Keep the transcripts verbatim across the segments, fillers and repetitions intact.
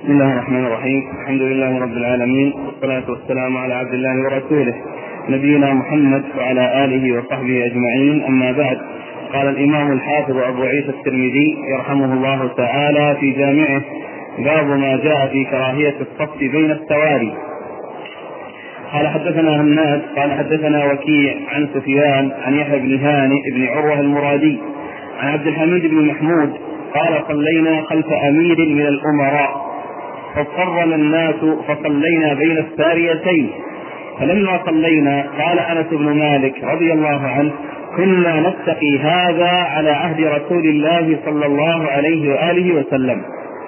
بسم الله الرحمن الرحيم. الحمد لله رب العالمين، والصلاة والسلام على عبد الله ورسوله نبينا محمد وعلى آله وصحبه أجمعين. أما بعد، قال الإمام الحافظ أبو عيسى الترمذي رحمه الله تعالى في جامعه: باب ما جاء في كراهية الصف بين السواري. قال حدثنا هناد قال حدثنا وكيع عن سفيان عن يحيى بن هانئ بن عروة المرادي عن عبد الحميد بن محمود قال: صلينا خلف أمير من الأمراء فاضطرنا الناس فصلينا بين الساريتين، فلما صلينا قال أنس بن مالك رضي الله عنه: كنا نتقي هذا على عهد رسول الله صلى الله عليه وآله وسلم.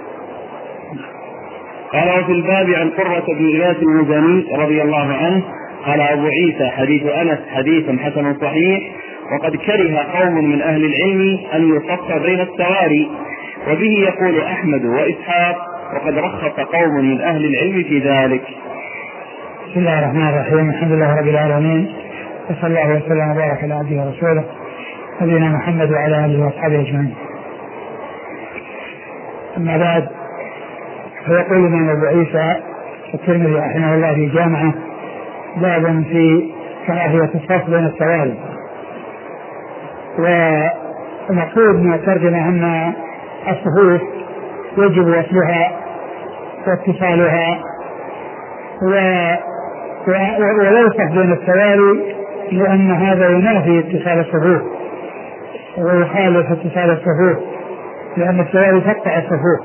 قال: وفي الباب عن قرة بن إياس المزني رضي الله عنه قال أبو عيسى: حديث أنس حديث حسن صحيح، وقد كره قوم من أهل العلم أن يصف بين السواري، وبه يقول أحمد وإسحاق، وقد رخص قوم من أهل العلم في ذلك. بسم الله الرحمن الرحيم. الحمد لله رب العالمين، وصلى الله وسلم وبارك على عبده ورسوله نبينا محمد وعلى آله وأصحابه أجمعين. أما بعد، فيقول الإمام أبو عيسى الترمذي رحمه الله في جامعه: باب في كراهية الصف بين السواري. والمقصود من الترجمة أن الصفوف يجب وصلها واتصالها، ولا يصف بين السواري، لأن هذا ينافي اتصال الصفوف ويخالف اتصال الصفوف، لأن السواري تقطع الصفوف،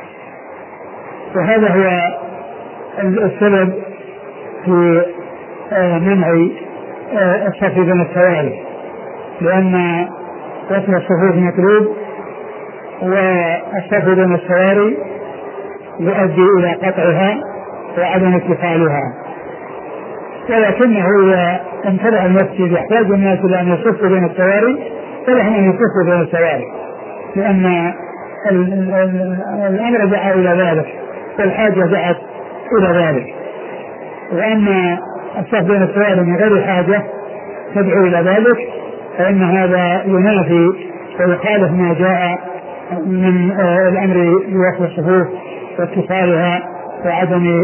وهذا هو السبب في منع الصف بين السواري، لأن وصل الصفوف مطلوب، والصف بين السواري يؤدي إلى قطعها وعدم اتصالها. ولكنه إذا امتلأ المسجد يحتاج الناس إلى أن يصفوا بين السواري، فلهم أن يصفوا بين السواري، لأن الأمر دعا إلى ذلك والحاجة دعت إلى ذلك. وأما الصف بين السواري من غير حاجة تدعو إلى ذلك، فإن هذا ينافي ويخالف ما جاء من الأمر بوصل الصفوف واتصالها وعدم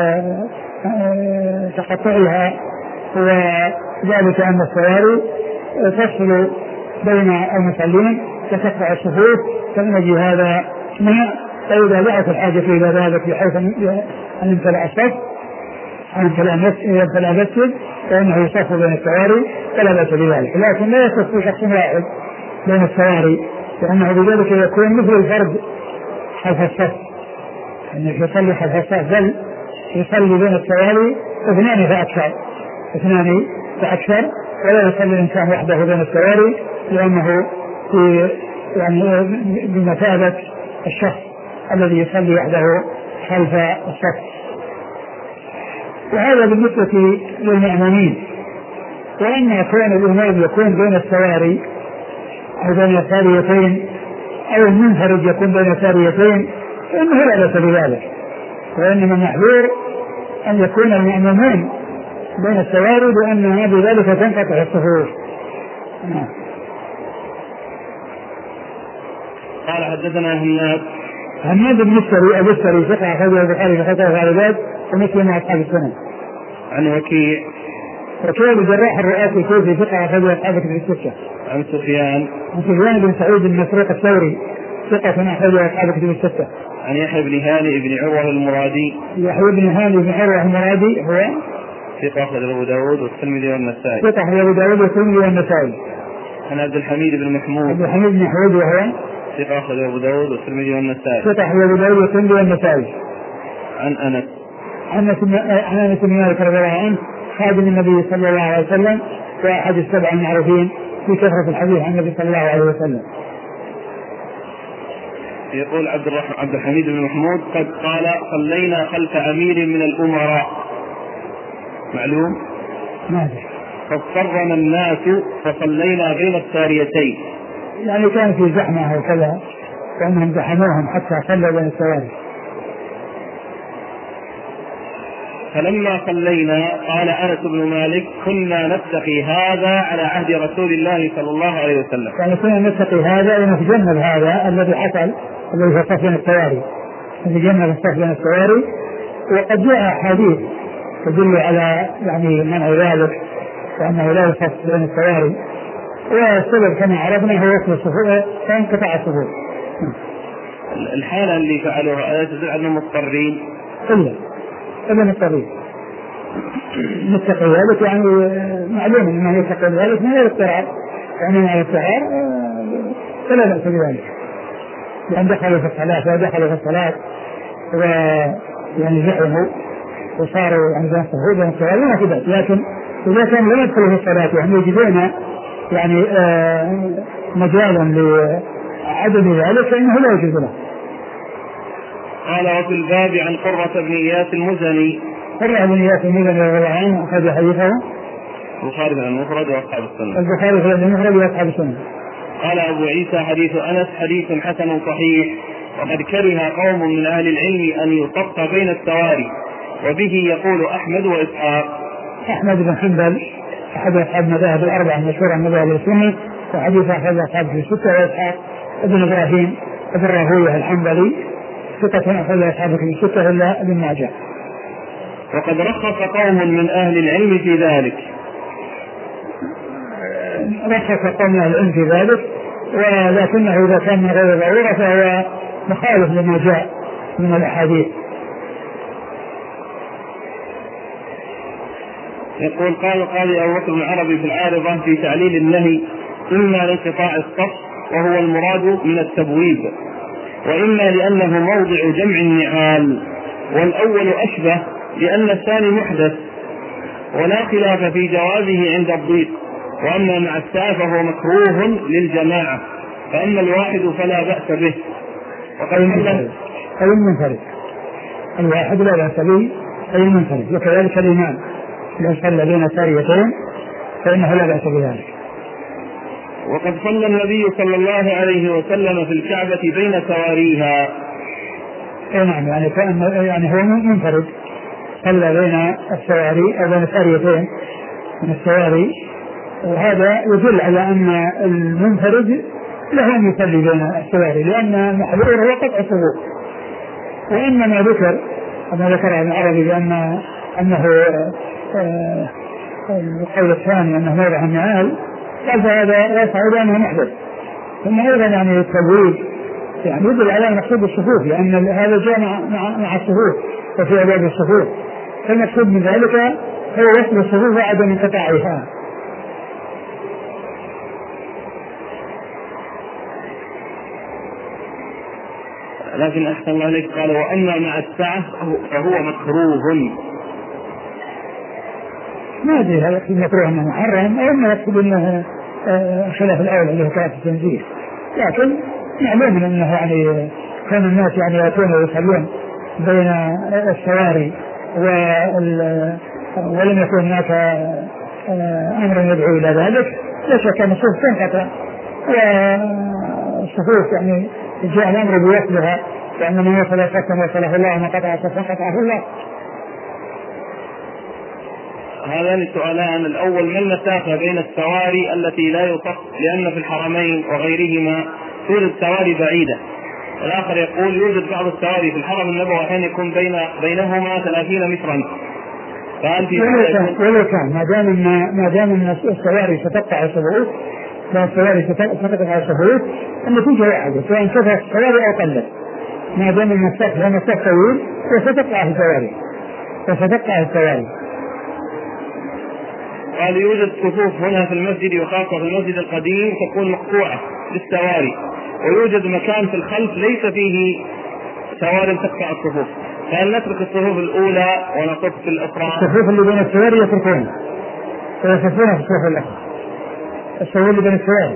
تقطعها، وذلك أن السواري تفصل بين المصلين وتقطع الصفوف، فنجي هذا ما فإذا دعت الحاجة إلى ذلك بحيث أن يمتلأ الصف أن يمتلأ المسجد فإنه يصف بين السواري فلا بأس بذلك، لكن لا يصف شخص واحد بين السواري، لأنه بذلك يكون مثل الفرد خلف الصف، أنه يصلي خلف الصف، بل يصلي بين السواري اثنان فأكثر اثنان فأكثر ولا يصلي الإنسان وحده بين السواري، لأنه في يعني بمثابة الشخص الذي يصلي وحده خلف الصف. وهذا بالنسبة للمأمومين. وأما كون الإمام يكون بين السواري أو بين الساريتين أو المنفرد يكون بين الساريتين فإنه لا بأس بذلك، وإنما المحذور أن يكون المأمومون بين السواري، لأنها بذلك تنقطع الصفوف. قال حدثنا هناد هناد بن السري أبو السري ثقة أخرجه البخاري في خطأ الغالبات ومسلم مع أصحاب السنن. عن وكيع وكيع بن جراح الرؤاسي الكوفي ثقة أخرجه أصحاب الكتب الستة. عن سفيان عن سفيان بن سعيد بن مسروق الثوري ثقة أخرجه أصحاب الكتب الستة. عن يحيى بن هانئ بن عروة المرادي يحيى بن هانئ بن عروة المرادي هو ثقة أخرجه أبو داود والترمذي والنسائي. ثقة أخرجه أبو داود والترمذي والنسائي. عن عبد الحميد بن محمود عبد الحميد بن محمود وهو ثقة أخرجه أبو داود والترمذي والنسائي. ثقة أخرجه أبو داود والترمذي والنسائي. عن أنس عن أنس بن مالك رضي الله عنه خادم النبي صلى الله عليه وسلم وأحد السبع المعروفين في كثرة الحديث عن النبي صلى الله عليه وسلم. يقول عبد الرحمن عبد الحميد بن محمود: قد قال: صلينا خلف أمير من الأمراء. معلوم؟ ماذا؟ فاضطرنا الناس فصلينا بين الساريتين، يعني كان في زحمة وكذا فإنهم زحموهم حتى صلوا بين السواري. فلما صلينا قال أنس بن مالك: كنا نتقي هذا على عهد رسول الله صلى الله عليه وسلم. يعني كنا نتقي هذا ونتجنب هذا الذي حصل الذي في صف السواري، يتجنب الصف بين السواري. وقد جاء أحاديث تدل على يعني منع ذلك وأنه لا يصف بين السواري، والسبب كما عرفنا هو وصل الصفوف فانقطع الصفوف. الحالة اللي فعلوها ألا تدل أنهم مضطرين؟ إلا إلا مضطرين نتقي ذلك، يعني معلوم أنه يتقي ذلك من غير اضطرار، يعني من غير اضطرار فلا بأس بذلك، لأن دخلوا في الصلاة ودخلوا في الصلاة ويعني زحموا وصاروا يعني بين الصفوف بين الصلاة ما في بأس. لكن إذا كان لم يدخلوا في الصلاة يعني يجدون يعني آه مجالا لعدم ذلك فإنه لا يجوز له. قال وفي الباب عن قرة بن إياس المزني. قرة بن إياس المزني رضي الله عنه أخذ حديثه البخاري في المفرد وأصحاب السنة. البخاري في المفرد وأصحاب السنة. قال أبو عيسى حديث أنس حديث حسن صحيح، وقد كره قوم من أهل العلم أن يصف بين السواري، وبه يقول أحمد وإسحاق. أحمد بن حنبل أحد أصحاب المذاهب الأربعة المشهورة من مذاهب السنة، وحديث أحد أصحاب في الستة، وإسحاق ابن إبراهيم ابن راهويه الحنبلي ستة أحد أصحاب في الستة إلا ابن ماجه. وقد رخص قوم من أهل العلم في ذلك. رخص قوم من أهل العلم في ذلك، ولكنه إذا كان من غير ضرورة فهو مخالف لما جاء من الأحاديث. يقول قال القاضي أبو بكر العربي في العارضة في تعليل النهي: إما لانقطاع الصف وهو المراد من التبويب، وإما لأنه موضع جمع النعال، والأول أشبه لأن الثاني محدث، ولا خلاف في جوازه عند الضيق، وأما مع السعة فهو مكروه للجماعة، فأما الواحد فلا بأس به. وقد المنفرد أي المنفرد الواحد لا بأس به أي المنفرد، وكذلك الإمام لو صلى بين ساريتين فإنه لا بأس بذلك. وقد صلى النبي صلى الله عليه وسلم في الكعبة بين سواريها. اي نعم، يعني كان يعني هو منفرد صلى بين السواري او بين ساريتين من السواري، وهذا يدل على ان المنفرد له ان يصلي بين السواري، لان المحظور هو قطع الصفوف. وانما ذكر كما ذكر ابن عربي بان انه آه القول الثاني انه موضع النعال، قال هذا يصعد انه محدث. ثم ايضا يعني التبويب يعني يدل على المقصود الصفوف، لان هذا جاء مع, مع, مع الصفوف وفي ابواب الصفوف، فالمقصود من ذلك هو وصل الصفوف وعدم انقطاعها. لكن أحسن الله عليك قال وأما مع السعة فهو مكروه. ما أدري هل يقصد مكروه أنه محرم أو أنه يقصد أنه خلاف الأول اللي هو كانت التنزيه، لكن معلوم أنه يعني كان الناس يعني يأتون ويصلون بين السواري ولم يكن هناك أمر يدعو إلى ذلك، لا شك أن الصفوف تنقطع، والصفوف يعني جاء الأمر بوصلها، لأن من وصل صفا وصله الله ومن قطع صفا قطعه الله. هذان السؤالان: الأول ما المسافة بين السواري التي لا يصف؟ لأن في الحرمين وغيرهما توجد سواري بعيدة. والآخر يقول يوجد بعض السواري في الحرم النبوي أحيانا يكون بين بينهما ثلاثين مترا. فهل في ولو كان ما دام ما دام ان السواري ستقطع الصفوف، فالسواري ستقطع الصفوف النتيجة واحدة، سواء كثرت السواري أو قلت، ما دام ان السقف لما السقف طويل فستقطع السواري فستقطع السواري. قال يوجد صفوف هنا في المسجد وخاصة في المسجد القديم تكون مقطوعة بالسواري، ويوجد مكان في الخلف ليس فيه سواري تقطع الصفوف، فهل نترك الصفوف الأولى ونصف في الأخرى؟ الصفوف اللي بين السواري يتركونها ويصفونها في الصفوف الأخرى، الصفوف اللي بين السواري.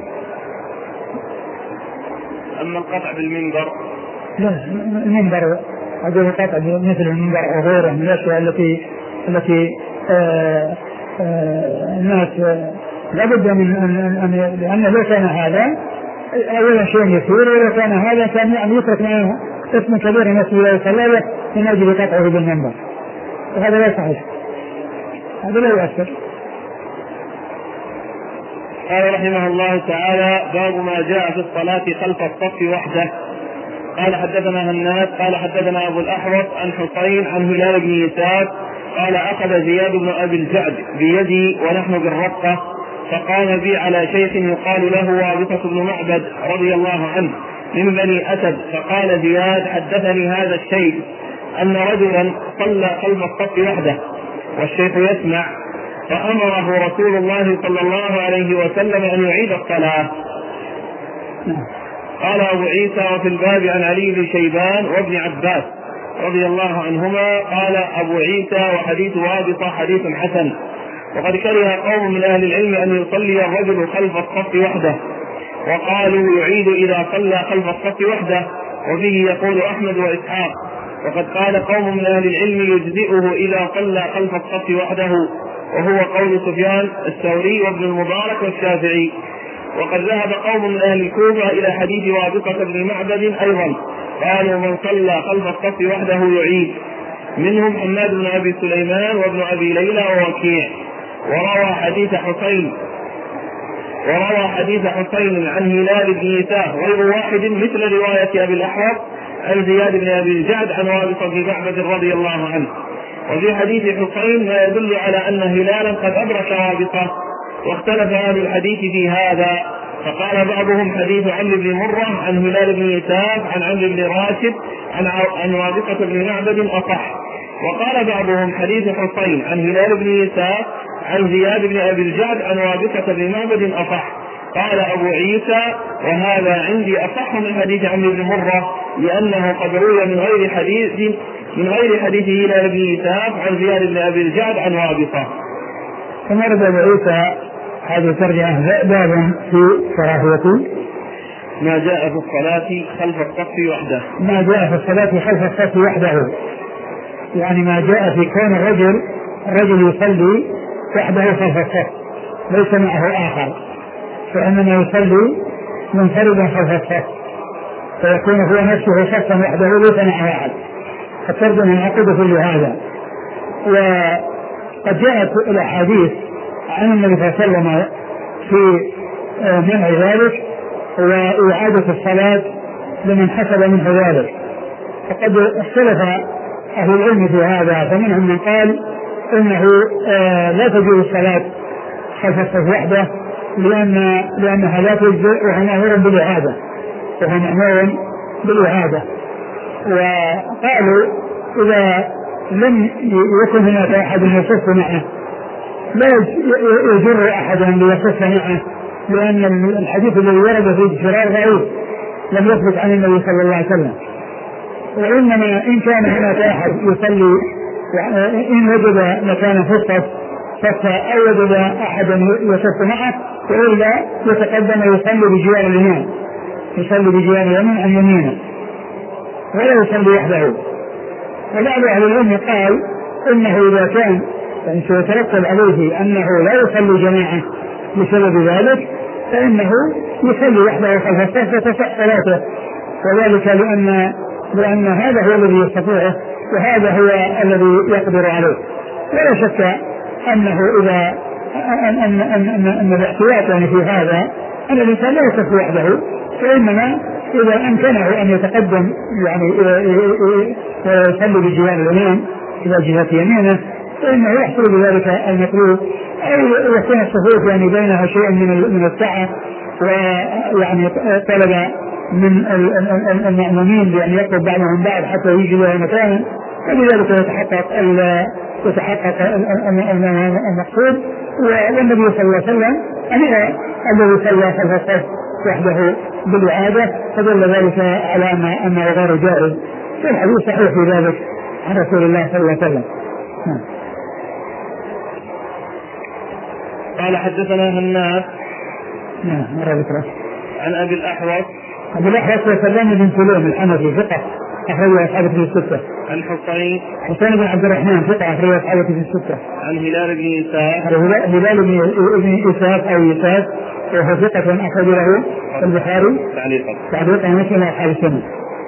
أما القطع بالمنبر؟ لا، المنبر هذا قطع مثل المنبر أو غيره من الأشياء التي التي آه آه الناس لابد من أن لأن لو كان هذا أولا شيء يسير، ولو كان هذا كان يعني يترك معه اسم كبير الناس لا يصلى له من أجل قطعه بالمنبر، وهذا لا صحيح، هذا لا يؤثر. قال رحمه الله تعالى: باب ما جاء في الصلاة خلف الصف وحده. قال حدثنا هناد قال حدثنا أبو الأحوص عن حسين عن هلال بن يسار قال أخذ زياد بن أبي الجعد بيدي ونحن بالرقة فقام بي على شيخ يقال له وابصة بن معبد رضي الله عنه من بني أسد. فقال زياد حدثني هذا الشيخ أن رجلا صلى خلف الصف وحده والشيخ يسمع فأمره رسول الله صلى الله عليه وسلم أن يعيد الصلاة. قال أبو عيسى وفي الباب عن علي بن شيبان وابن عباس رضي الله عنهما. قال أبو عيسى وحديث وابصة حديث حسن. وقد كره قوم من أهل العلم أن يصلي الرجل خلف الصف وحده وقالوا يعيد إذا صلى خلف الصف وحده وبه يقول أحمد وإسحاق. وقد قال قوم من أهل العلم يجزئه إذا صلى خلف الصف وحده وهو قول سفيان الثوري وابن المبارك والشافعي. وقد ذهب قوم من أهل الكوفة إلى حديث وابصة بن معبد أيضا قالوا من صلى خلف الصف وحده يعيد، منهم حماد بن أبي سليمان وابن أبي ليلى ووكيع. وروى حديث حسين وروى حديث حسين عن هلال بن يسار غير واحد مثل رواية أبي الأحوص عن زياد بن أبي الجعد عن وابصة بن معبد رضي الله عنه. وفي حديث حسين ما يدل على أن هلالا قد أدرك وابصة، واختلف أهل الحديث في هذا، فقال بعضهم حديث عمرو بن مرة عن هلال بن يسار عن عمرو بن راشد عن عن وابصة بن معبد أصح، وقال بعضهم حديث حسين عن هلال بن يسار عن زياد بن أبي الجعد عن وابصة بن معبد أصح. قال أبو عيسى وهذا عندي أصح من حديث عمرو بن مرة لأنه قد روي من غير حديث من غير حديث هلال بن يسار عن زياد بن أبي الجعد عن وابصة. ثم رد أبو عيسى هذه ترجمة باب في كراهية ما جاء في الصلاة خلف الصف وحده ما جاء في الصلاة خلف الصف وحده، يعني ما جاء في كون الرجل الرجل يصلي وحده خلف الصف ليس معه آخر، فإنما يصلي منفردا خلف الصف فيكون هو نفسه صفا وحده ليس معه أحد. الترجمة يعقد كل هذا. وقد جاءت الأحاديث عن النبي صلى الله عليه وسلم في منع ذلك وإعادة الصلاة لمن حسب منه ذلك، فقد اختلف أهل العلم في هذا، فمنهم من قال إنه لا تجوز الصلاة خلف الصف وحده لأن لأنها لا تجزئ وهو مأمور بالإعادة وهو مأمور بالإعادة. وقالوا إذا لم يكن هناك أحد يصف معه لا يجر أحدا ليصف معه، لأن الحديث الذي ورد في الشرار ضعيف لم يثبت عن النبي صلى الله عليه وسلم. وإنما إن كان هناك أحد يصلي إن وجد مكانا في الصف صف أو وجد أحدا يصف معه وإلا يتقدم يصلي بجوار اليمين يصلي بجوار اليمين عن يمينه ولا يصلي وحده. وبعض أهل العلم قال إنه إذا كان فإن سيترتب عليه أنه لا يصلي جماعة بسبب ذلك فإنه يصلي وحده خلف الصف وتصح صلاته، وذلك لأن لأن هذا هو الذي يستطيعه وهذا هو الذي يقدر عليه. ولا شك أنه إذا أن أن أن أن, أن الاحتياط يعني في هذا أن الإنسان لا يصلي وحده، فإنما إذا أمكنه أن يتقدم يعني يصلي بجوار اليمين إلى جهة يمينه فإنه يحصل بذلك المطلوب، أو يكون الصفوف يعني بينها شيء من من السعة ويعني طلب من المأمومين بأن يقرب بعضهم بعض حتى يجي له مكان، فبذلك يتحقق يتحقق المقصود. والنبي صلى الله عليه وسلم أمر الذي صلى خلف الصف وحده بالإعادة، فدل ذلك على أنه غير جائز، والحديث صحيح في ذلك عن رسول الله صلى الله عليه وسلم. قال حدثنا هناد عن أبي الأحوص أبي الأحوص سلام بن سليم الحنفي ثقة أخرج أصحابه في الستة. عن حسين حسين بن عبد الرحمن ثقة أخرج أصحابه في الستة. عن هلال بن يساف هلال بن يساف أو يساف وهو ثقة أخرج له البخاري تعليقا تعليقا مثل أصحاب السنة.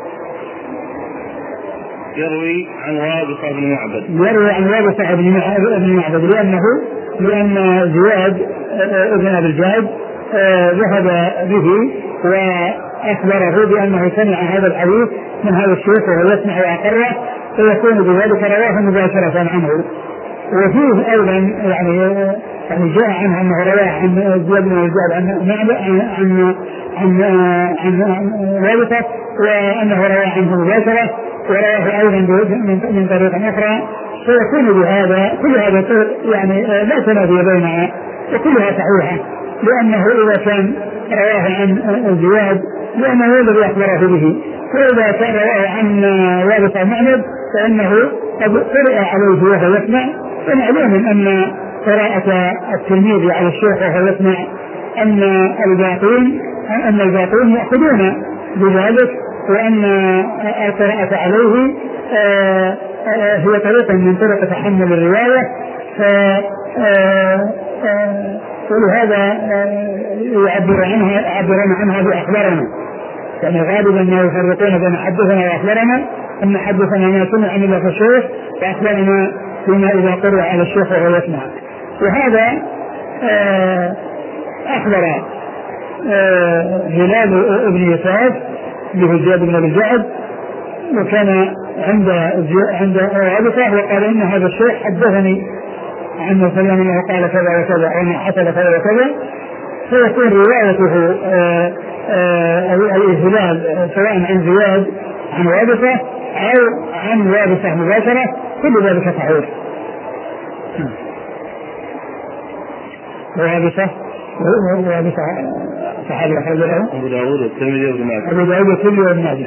يروي عن وابصة بن معبد يروي عن وابصة بن معبد لأنه لأن زياد ابن أبي الجعد ذهب به أخبره بأنه سمع هذا الحديث من هذا الشيخ وهو يسمع وأقره فيكون بذلك رواه مباشرة عنه. وفيه أيضا يعني يعني جاء عنه أنه رواه عن زياد بن زياد عن عن عن عن والده وأنه رواه عنه مباشرة ورواه أيضا من طريق أخرى، فيكون بهذا كل هذا يعني لا تنافي بينها وكلها صحيحة، لأنه إذا كان رواه عن زياد لأنه هو الذي أخبره به، وإذا كان رواه عن وارث معبد فإنه قد قرأ عليه وهو يسمع، فمعلوم أن قراءة التلميذ على الشيخ وهو يسمع أن الباقين أن الباقين يأخذون بذلك، وأن القراءة عليه هي طريقة من طرق تحمل الرواية، ولهذا يعبر عنها يعبرون عنها بأخبارنا، يعني غالبا ما يفرقون بين حدثنا وأخبارنا، أن حدثنا ما سمع من الله الشيخ وأخبرنا فيما إذا قرأ على الشيخ وهو يسمع. وهذا أخبر هلال ابن يساف بزياد بن أبي زعد، وكان عند عند عبسة وقال إن هذا الشيخ حدثني عنه سلم أنه قال كذا وكذا أو ما حصل كذا وكذا، فيكون روايته الهلال سواء عن زياد عن وابسة أو عن وابسة مباشرة كل ذلك صحيح. وابسة وابسة صحابي أخرج له أبو داود والترمذي وابن ماجه أبو داود والترمذي وابن ماجه.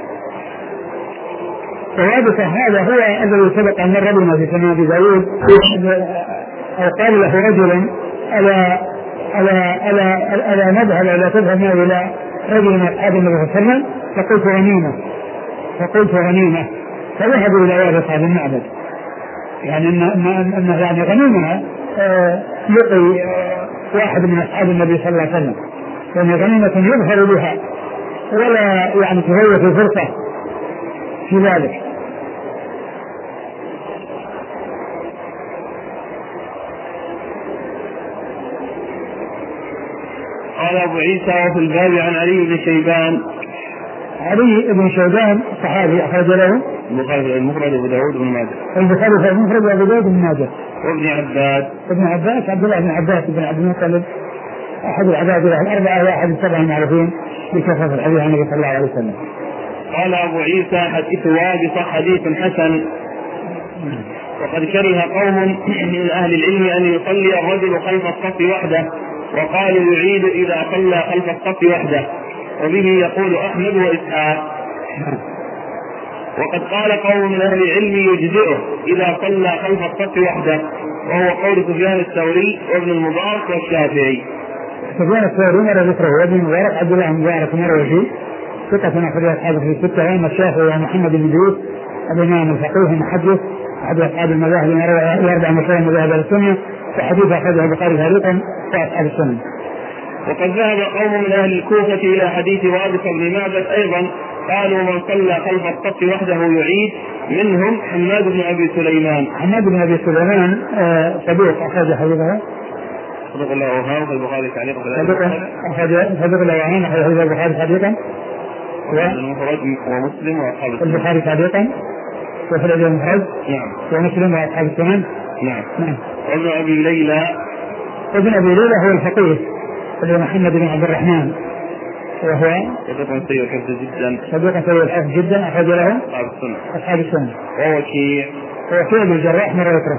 وابسة هذا هو الذي سبق أن مر بنا في سنة أبي داود أو قال له رجلا ألا ألا ألا ألا نذهب ألا تذهب معي إلى رجل من أصحاب النبي صلى الله عليه وسلم، فقلت غنيمة فقلت غنيمة فذهبوا إلى وارث بن معبد، يعني أن أن يعني غنيمة يقي واحد من أصحاب النبي صلى الله عليه وسلم، يعني غنيمة يظهر بها ولا يعني تفوت الفرصة في ذلك. قال أبو عيسى وفي الباب عن علي بن شيبان. علي بن شيبان صحابي أخرج له البخاري المفرد وابو داود بن ماجه البخاري في المفرد وابو داود بن ماجه وابن عباس ابن عباس عبد الله بن عباس بن عبد المطلب أحد العباد الأربعة وأحد السبعة المعروفين بكثرة الحديث عن النبي صلى الله عليه وسلم. قال أبو عيسى حديث وابصة حديث حسن، وقد كره قوم من أهل العلم أن يصلي الرجل خلف الصف وحده، وقالوا يعيد إذا صلى خلف الصف وحده، وبه يقول أحمد وإسحاق. وقد قال قوم من أهل العلم يجزئه إذا صلى خلف الصف وحده، وهو قول سفيان الثوري وابن المبارك والشافعي. سفيان الثوري مر ذكره وابن المبارك عبد الله بن مبارك مر وفيه ثقة أخرج أصحابه في ستة، وأما الشافعي ومحمد بن إدريس الإمام الفقيه المحدث أحد أصحاب المذاهب يربع مشاهير مذاهب السنة، فحديث أخرجه البخاري تعليقا وأصحاب السنة. وقد ذهب قوم من أهل الكوفة إلى حديث وابصة بن معبد أيضا، قالوا من صلى خلف الصف وحده يعيد، منهم حماد بن أبي سليمان. حماد بن أبي سليمان صدوق أخرج حديثه صدق الله وهاب في البخاري تعليقا صدق الله وهاب أخرج حديث البخاري تعليقا والمفرد ومسلم وأصحاب السنن. البخاري تعليقا وفي الأدب المفرد نعم ومسلم وأصحاب السنن. نعم. نعم. وابن أبي ليلى ابن أبي ليلى هو الفقيه اللي محمد بن عبد الرحمن، وهو صدوق سيء الحفظ جدا صدوق سيء الحفظ جدا أخرج له أصحاب السنن. أصحاب السنن. ووكيع ووكيع بن الجراح مرة أخرى.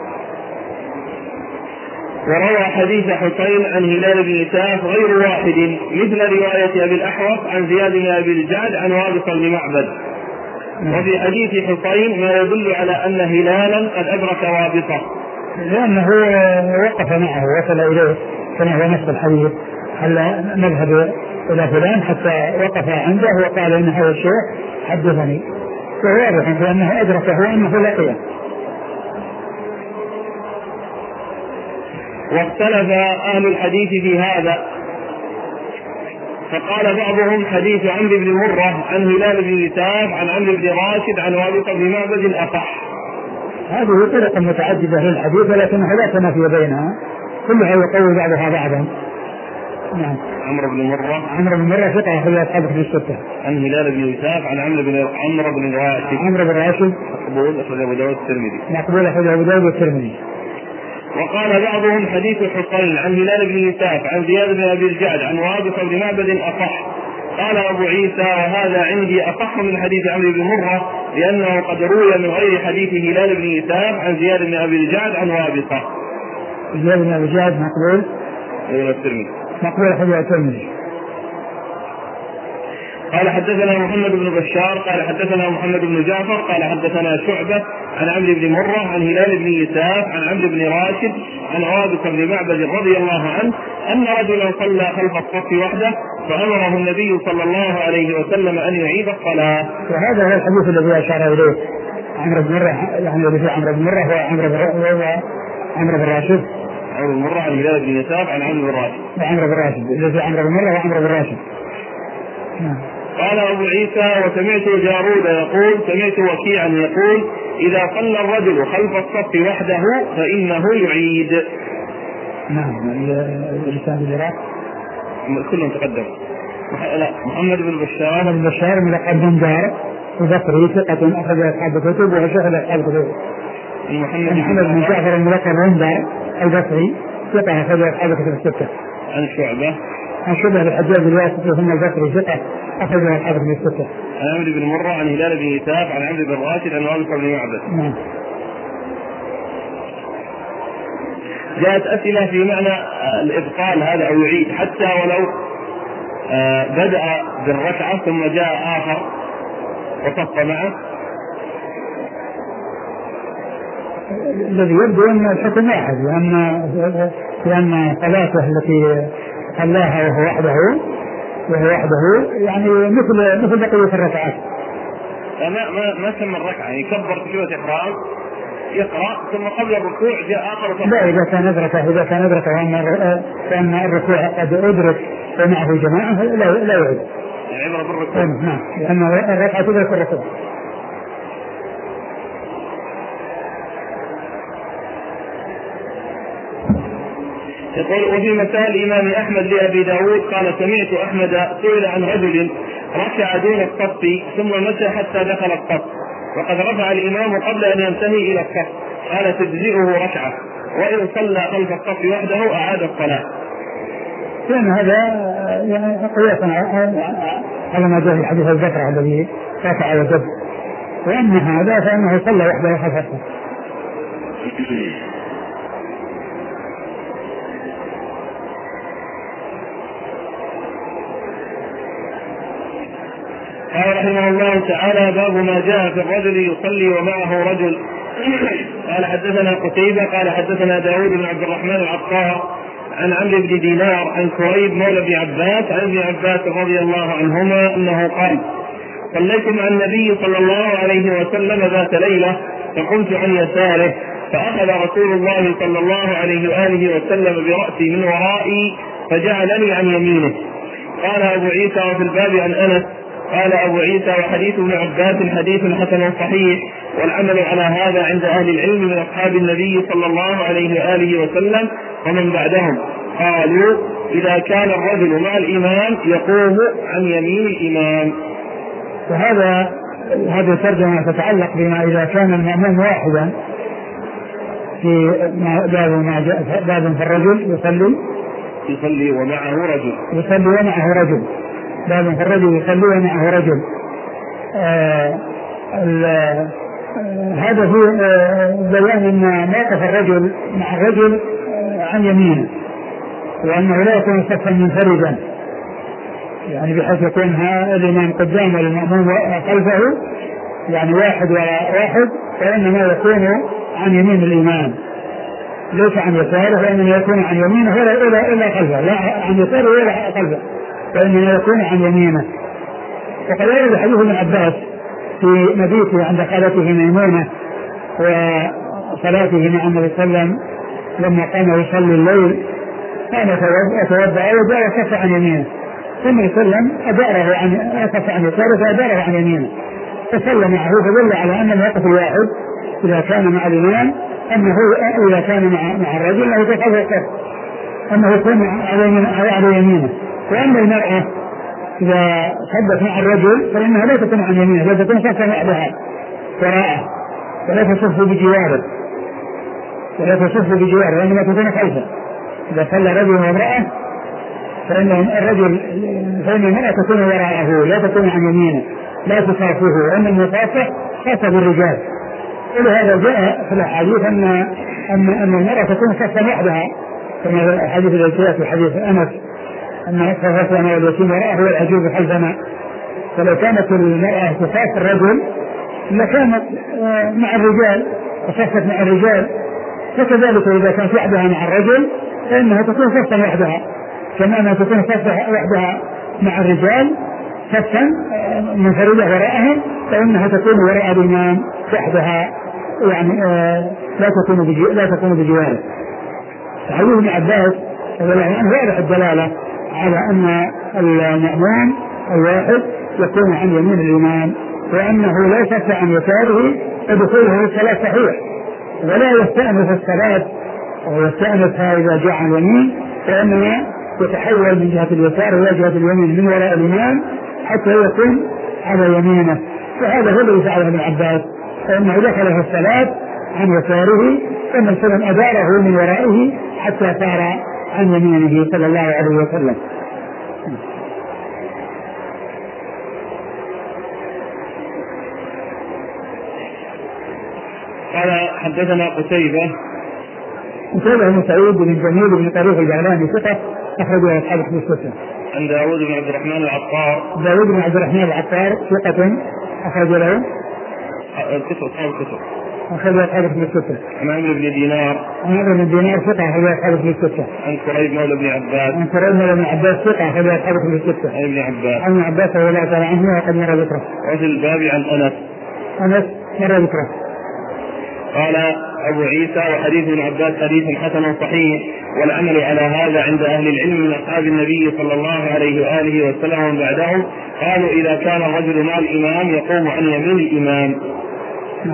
وروى حديث حسين عن هلال بن يساف غير واحد مثل رواية أبي الأحوص عن زياد بن أبي الجعد عن وابصة بن معبد. وفي حديث حسين ما يدل على أن هلالا قد أدرك وابصة، لأنه وقف معه وصل إليه كما هو نفس الحديث، هل نذهب إلى فلان حتى وقف عنده وقال إن هذا الشيء حدثني، فهو واضح بأنه أدركه وأنه لقيه. واختلف أهل الحديث في هذا، فقال بعضهم حديث عمرو بن مرة عن هلال بن يساف عن عمرو بن راشد عن وابصة بن معبد الأصح. هذه طرق متعددة للحديث ولكنها لا تنافي بينها، كلها يقوي بعضها بعضا. نعم. عمرو بن مرة. عمرو بن مرة ثقة أخرج أصحاب الكتب الستة. عن هلال بن يساف عن عمرو بن عمرو بن راشد. عمرو بن راشد مقبول أخرج أبو داود والترمذي. مقبول أخرج أبو داود والترمذي. وقال بعضهم حديث حصين عن هلال بن يساف عن زياد بن أبي الجعد عن وابصة بن معبد أصح. قال أبو عيسى وهذا عندي أصح من حديث عمرو بن مرة لأنه قد روي من غير حديث هلال بن يساف عن زياد بن أبي الجعد عن وابصة. زياد بن أبي الجعد مقبول الترمذي. مقبول حديث الترمذي. قال حدثنا محمد بن بشار قال حدثنا محمد بن جعفر قال حدثنا شعبة عن عمرو بن مرة عن هلال بن يساف عن عمرو بن راشد عن وابصة بن معبد رضي الله عنه أن رجلا صلى خلف الصف وحده فأمره النبي صلى الله عليه وسلم أن يعيد الصلاة. وهذا هو الحديث الذي أشار إليه عمرو بن مرة، يعني الذي عمرو بن مرة هو عمرو بن عمرو بن راشد. عمرو بن مرة عن هلال بن يساف عن عمرو بن راشد. وعمرو بن راشد الذي عمرو بن مرة وعمرو بن راشد. قال أبو عيسى وسمعت جارود يقول سمعت وكيعا يقول إذا صلى الرجل خلف الصف وحده فإنه يعيد. نعم. اللسان بالعراق كلهم تقدم. لا محمد بن بشار. محمد بن بشار من لقب دار وبصري ثقة أخرج أصحاب الكتب وشيخ أصحاب الكتب. محمد بن جعفر الملقب دار البصري ثقة أخرج أصحاب الكتب الستة. عن شعبة. عن شعبة الحجاج الواسطي ثم البصري ثقة أخرج أصحاب الكتب الستة. عن عمرو بن مرة عن هلال بن يساف عن عمرو بن راشد عن وابصة بن معبد. نعم. جاءت أسئلة في معنى الإبطال هذا أو يعيد حتى ولو آه بدأ بالركعة ثم جاء آخر وصف معه. الذي يبدو أن الحكم واحد لأن لأن صلاته التي صلاها وهو وحده وهو وحده يعني مثل مثل بقية الركعات. ما ما ما سمى الركعة يكبر في جوة إحرام يقرأ ثم قبل الركوع جاء آخر. لا إذا كان أدركه إذا كان أدركه أن الركوع قد أدرك ومعه جماعة لا لا يعيد. العبرة بالركوع. نعم لأن الركعة تدرك الركوع. يقول وفي مسائل الإمام أحمد لأبي داود قال سمعت أحمد سئل عن رجل ركع دون الصف ثم مشى حتى دخل الصف وقد رفع الإمام قبل أن ينتهي إلى الصف قال تجزئه ركعة وإن صلى خلف الصف وحده أعاد الصلاة. لأن هذا يعني قياسا على ما جاء في حديث البكرة الذي رفع وجب وأما هذا فإنه صلى وحده خلف الصف. قال رحمه الله تعالى باب ما جاء في الرجل يصلي ومعه رجل. قال حدثنا قتيبة قال حدثنا داود بن عبد الرحمن العطار عن عمرو بن دينار عن كريب مولى بن عباس عن ابن عباس رضي الله عنهما أنه قال صليت مع النبي صلى الله عليه وسلم ذات ليلة فقمت عن يساره فأخذ رسول الله صلى الله عليه وآله وسلم برأسي من ورائي فجعلني عن يمينه. قال أبو عيسى وفي الباب عن أنس قال أبو عيسى وحديث ابن عباس حديث حسن صحيح والعمل على هذا عند أهل العلم من أصحاب النبي صلى الله عليه وآله وسلم ومن بعدهم. قالوا إذا كان الرجل مع الإمام يقوم عن يمين الإمام. وهذا هذه الترجمة تتعلق بما إذا كان المأموم واحدا في باب باب في الرجل يصلي يصلي ومعه رجل يصلي ومعه رجل باب في الرجل يصلي ومعه رجل. آه آه هذا هو بيان أن موقف الرجل مع الرجل آه عن يمينه وأنه لا يكون صفا منفردا يعني بحيث يكون الإمام قدامه والمأموم خلفه يعني واحد ولا واحد فإنما يكون عن يمين الإمام ليس عن يساره فإنما يكون عن يمينه ولا إلا إلا خلفه لا عن يساره ولا خلفه فإنما يكون عن يمينه. وقد يرد حديث ابن عباس في مبيته عند خالته ميمونة وصلاته مع النبي صلى الله عليه وسلم لما كان يصلي الليل كان يتوضأ وجاء وصف عن يمينه ثم يسلم أداره عن أصف عن يساره فأداره عن يمينه فصلى معه فدل على أن الموقف الواحد إذا كان مع الإمام أنه إذا كان مع مع الرجل أنه تخلف الصف أنه يكون على يمينه. وأما المرأة إذا صدت مع الرجل فإنها لا تكون عن يمينه، بل تكون صفا وحدها وراءه، ولا تصف بجواره ولا تصف بجواره وإنما تكون خلفه. إذا صلى رجل وامرأة فإن الرجل فإن المرأة تكون وراءه لا تكون عن يمينه، لا تصافه، وأن المصافة خاصة بالرجال. ولهذا جاء في الحديث أن أن أن المرأة تكون صفا وحدها، كما في حديث الالتواء في حديث أنس أن صفتنا واليتيم وراءه والعجوز خلفنا. فلو كانت المرأة تصاف الرجل لكانت مع الرجال وصفت مع الرجال، وكذلك إذا كانت وحدها مع الرجل فإنها تكون صفا وحدها، كما أنها تكون صفا وحدها مع الرجال صفا منفردة وراءهم، فإنها تكون وراء الإمام وحدها، يعني لا تكون لا تكون بجواره. حديث ابن عباس واضح الدلالة على أن المأموم الواحد يكون عن يمين الإمام، وأنه لا يصف عن يساره ودخوله الصلاة صحيح، ولا يستأنف الصلاة ويستأنفها إذا جاء عن يمين، فإنما يتحول من جهة اليسار إلى جهة اليمين من وراء الإمام حتى يكون على يمينه. وهذا هو الذي فعله ابن عباس، فإنه دخل في الصلاة عن يساره ثم السلام أداره من ورائه حتى صار عن يمينه صلى الله عليه وسلم. قال حدثنا قتيبة قتيبة بن سعيد بن جميل بن طريق الجعلاني ثقة أخرجه أصحاب الكتب الستة. عن داود بن عبد الرحمن العطار داود بن عبد الرحمن العطار ثقة أخرج له الكتب أصحاب الكتب أخرج أصحاب الكتب الستة. عن عمرو بن دينار عن عمرو بن دينار ثقة أخرج أصحاب الكتب الستة. عن كريب مولى بن عباس عن كريب مولى بن عباس ثقة أخرج أصحاب الكتب الستة. عن ابن عباس عن ابن عباس رضي الله تعالى عنه وقد مر ذكره. وفي الباب عن أنس أنس مر ذكره. قال أبو عيسى وحديث ابن عباس حديث حسن صحيح، والعمل على هذا عند أهل العلم من أصحاب النبي صلى الله عليه وآله وسلم ومن بعدهم. قالوا إذا كان الرجل مع الإمام يقوم عن يمين الإمام. نعم.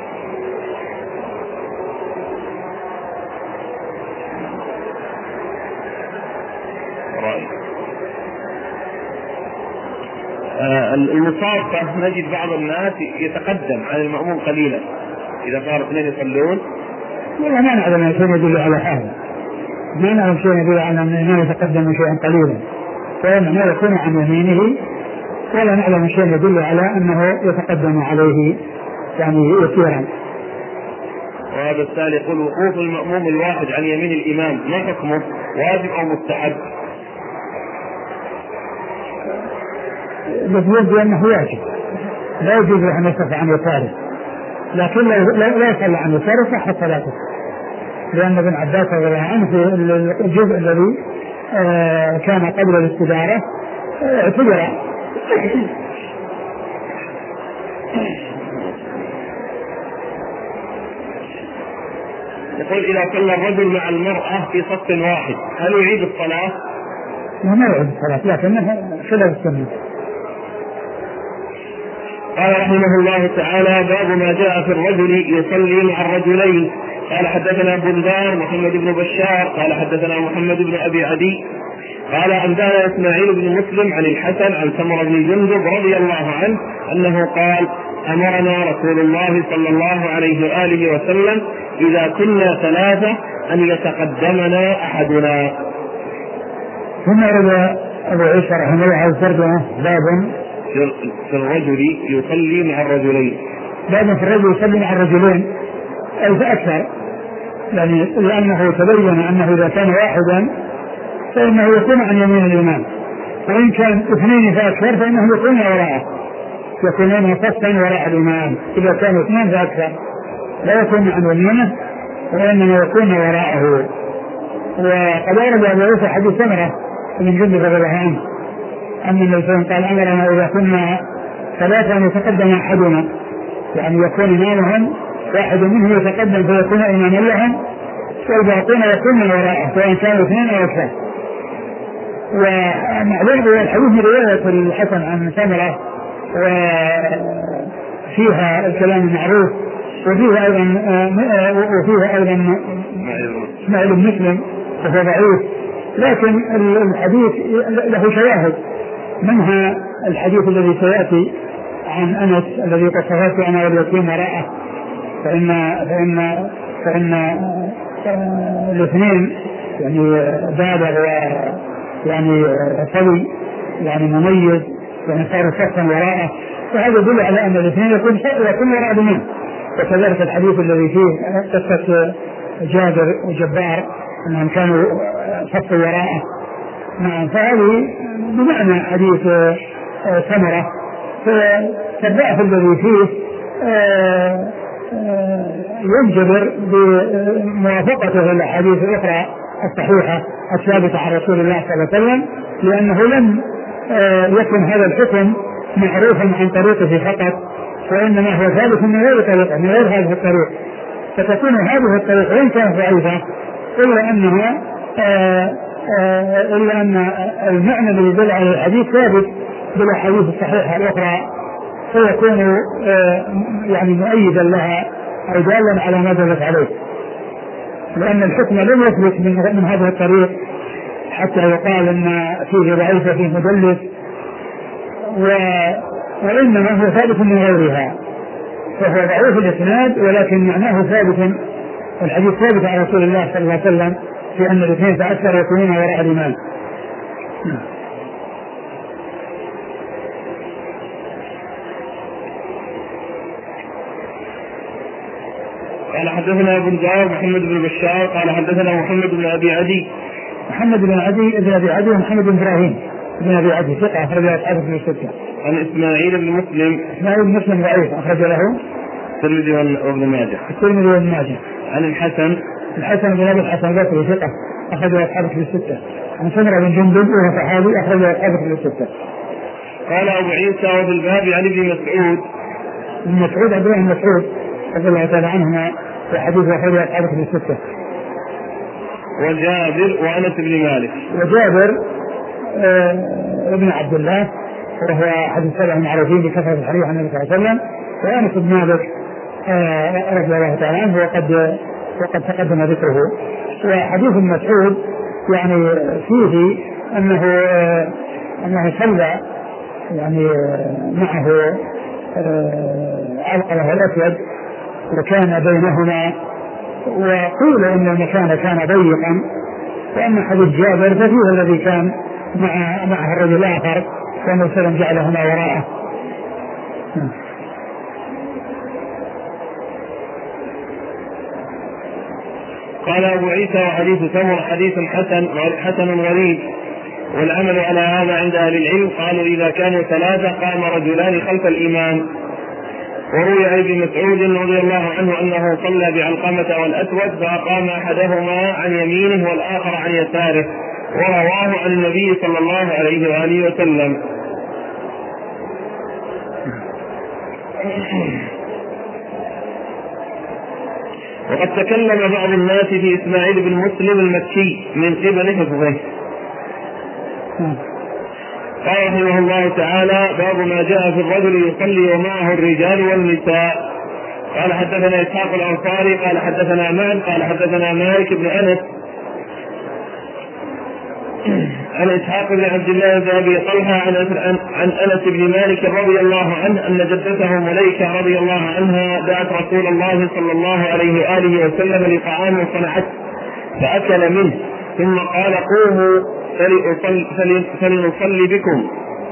آه المصافة نجد بعض الناس يتقدم عن المأموم قليلا إذا كانوا اثنين يصلون. والله ما نعلم شيء يدل على هذا، ما نعلم شيء يدل على أنه يتقدم شيئا قليلا، فإنه يكون عن يمينه، ولا نعلم شيء يدل على أنه يتقدم عليه يعني يسيرا. وهذا الثاني يقول وقوف المأموم الواحد عن يمين الإمام ما حكمه، واجب أو مستحب؟ يقول بأنه واجب، لا يجوز له أن يصف عن يساره، لكن لا يصلى عن يساره صحت صلاته، لأن ابن عباس رضي الله عنه في الجزء الذي كان قبل الاستدارة اعتبر يقول إذا صلى الرجل مع المرأة في صف واحد هل يعيد الصلاة؟ ما يعيد الصلاة، لكنها خلاف السنة. قال رحمه الله تعالى باب ما جاء في الرجل يصلي مع الرجلين. قال حدثنا بندار محمد بن بشار قال حدثنا محمد بن أبي عدي قال أنبانا إسماعيل بن مسلم عن الحسن عن سمرة بن جندب رضي الله عنه أنه قال أمرنا رسول الله صلى الله عليه وآله وسلم إذا كنا ثلاثة أن يتقدمنا أحدنا. ثم رضى أبو عيسى رحمه الله عز وجل باب في الرجل يصلي مع الرجلين، باب في الرجل يصلي مع الرجلين أو فأكثر، يعني لأنه تبين أنه إذا كان واحدا فإنه يكون عن يمين الإمام، وإن كان اثنين فأكثر فإنه يكون وراءه، يكونون صفا وراء الإمام. إذا كانوا اثنين فأكثر لا يكون عن يمينه وإنما يكون وراءه. وقد ورد أبو عيسى حديث سمرة من جندب رضي الله عنه أن النبي صلى الله عليه وسلم قال أمرنا إذا كنا ثلاثة أن يتقدم أحدنا، يعني يكون إمامهم واحد منهم يتقدم فيكون إماما لهم، والباقون يكون وراءه سواء كانوا اثنين أو أكثر. ومعلوم الحديث من رواية الحسن عن سمرة وفيها الكلام المعروف، وفيها أيضا وفيها أيضا اسماعيل بن مسلم وهو ضعيف لكن الحديث له شواهد، منها الحديث الذي سيأتي عن أنس الذي قد صفت أنا واليتيم وراءه، فإن فإن فإن الاثنين يعني بالغ يعني صبي يعني مميز يعني صار شخصا وراءه، فهذا يدل على أن الاثنين يكون يكون وراء منه. وكذلك الحديث الذي فيه قصة جابر وجبار أنهم كانوا صفوا وراءه. نعم، فهذه بمعنى حديث ثمرة. فالضعف الذي فيه ينجبر بموافقته للأحاديث الأخرى الصحيحة الثابتة عن رسول الله صلى الله عليه وسلم، لأنه لم يكن هذا الحكم معروفا عن طريقه فقط، وإنما هو ثابت من غير طريقة من غير هذه الطريقة، فتكون هذه الطريقة وإن كانت ضعيفة إلا أنها آآ آآ إلا أن المعنى الذي يدل على الحديث ثابت بالأحاديث الصحيحة الأخرى، فيكون يعني مؤيدا لها أو دالا على ما دلت عليه، لأن الحكم لم يثبت من, من هذا الطريق حتى يقال أن فيه ضعيفة فيه مدلس، وإنما هو ثابت من غيرها، فهو ضعيف الإسناد ولكن معناه ثابت، والحديث ثابت عن رسول الله صلى الله عليه وسلم في أن الاثنين فأكثر يكونون وراء الإمام. قال حدثنا ابن جعفر محمد بن بشار قال حدثنا محمد بن ابي عدي محمد بن عدي ابن ابي عدي ومحمد بن ابراهيم ابن ابي عدي ثقة أخرج له أصحاب الكتب الستة. عن اسماعيل بن مسلم اسماعيل بن مسلم ضعيف أخرج له الترمذي وابن ماجه الترمذي وابن ماجه. عن الحسن الحسن بن ابي الحسن البصري ثقة أخرج له أصحاب الكتب الستة. عن سمرة بن جندب وهو صحابي أخرج له أصحاب الكتب الستة. قال أبو عيسى وفي الباب عن ابن مسعود ابن مسعود عبد الله بن مسعود رضي الله تعالى عنهما في حديث أخرج له أصحاب الكتب الستة. وجابر وأنس بن مالك وجابر آه ابن عبد الله وهو أحد السبع المعروفين بكثرة الحديث عن النبي صلى الله عليه وسلم، وأنس بن مالك آه رضي الله تعالى عنه وقد وقد تقدم ذكره. وحديث مسعود يعني فيه أنه آه أنه صلى يعني آه معه علقمة الأسود وكان بينهما، وقيل أن المكان كان ضيقا، وأن حديث جابر ففيه الذي كان مع معه الرجل الآخر كان وسلم جعلهما وراءه. قال أبو عيسى وحديث سمر حديث حسن حسن غريب، والعمل على هذا عند أهل العلم قالوا إذا كانوا ثلاثة قام رجلان خلف الإمام. وروي عن ابن مسعود رضي الله عنه أنه صلى بعلقمة والأسود فأقام أحدهما عن يمينه والآخر عن يساره، ورواه عن النبي صلى الله عليه وآله وسلم. وقد تكلم بعض الناس في إسماعيل بن مسلم المكي من قبل حفظه. قال رحمه الله تعالى: باب ما جاء في الرجل يصلي ومعه الرجال والنساء. قال حدثنا إسحاق الأنصاري قال حدثنا معن قال حدثنا مالك بن أنس عن إسحاق بن عبد الله بن أبي طلحة عن أنس بن مالك رضي الله عنه أن جدته مليكة رضي الله عنها دعت رسول الله صلى الله عليه وآله وسلم لطعام صنعته فأكل منه، ثم قال: قوموا فلنصلي بكم.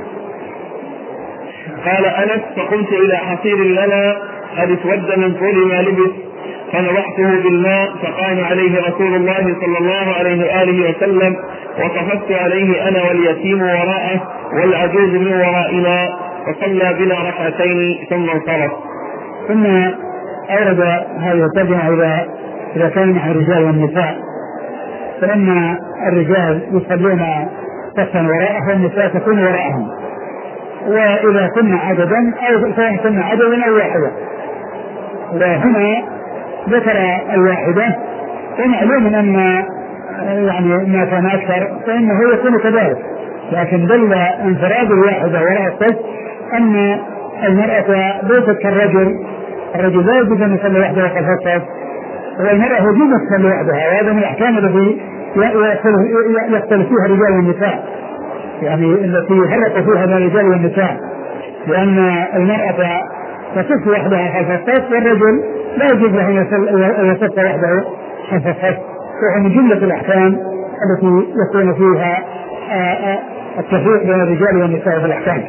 قال أنس: فقمت إلى حصير لنا قد اسود من طول ما لبس فنضحته بالماء، فقام عليه رسول الله صلى الله عليه وآله وسلم، وصففت عليه أنا واليتيم وراءه والعجوز من ورائنا، فصلى بنا ركعتين ثم انصرف. ثم أورد هذه الترجمة إذا إذا كان مع الرجال والنساء، فإن الرجال يصلون صفا وراءه والنساء تكون وراءهم، وإذا كنا عددا أو سواء كنا عددا أو واحدة. وهنا ذكر الواحدة، ومعلوم أن يعني ما كان أكثر فإنه يكون كذلك، لكن دل انفراد الواحدة وراء الصف أن المرأة ليست كالرجل، الرجل لا يجوز أن يصلي وحده وقد الصف، والمرأة يجوز أن تصلي وحدها، وهذا من الأحكام التي يختلف فيها الرجال والنساء، يعني التي فرق فيها بين الرجال والنساء، لأن المرأة تصف وحدها خلف الصف والرجل لا يجوز له أن يصف وحده خلف الصف، وهي من جملة الأحكام التي يكون فيها التفريق بين الرجال والنساء في الأحكام.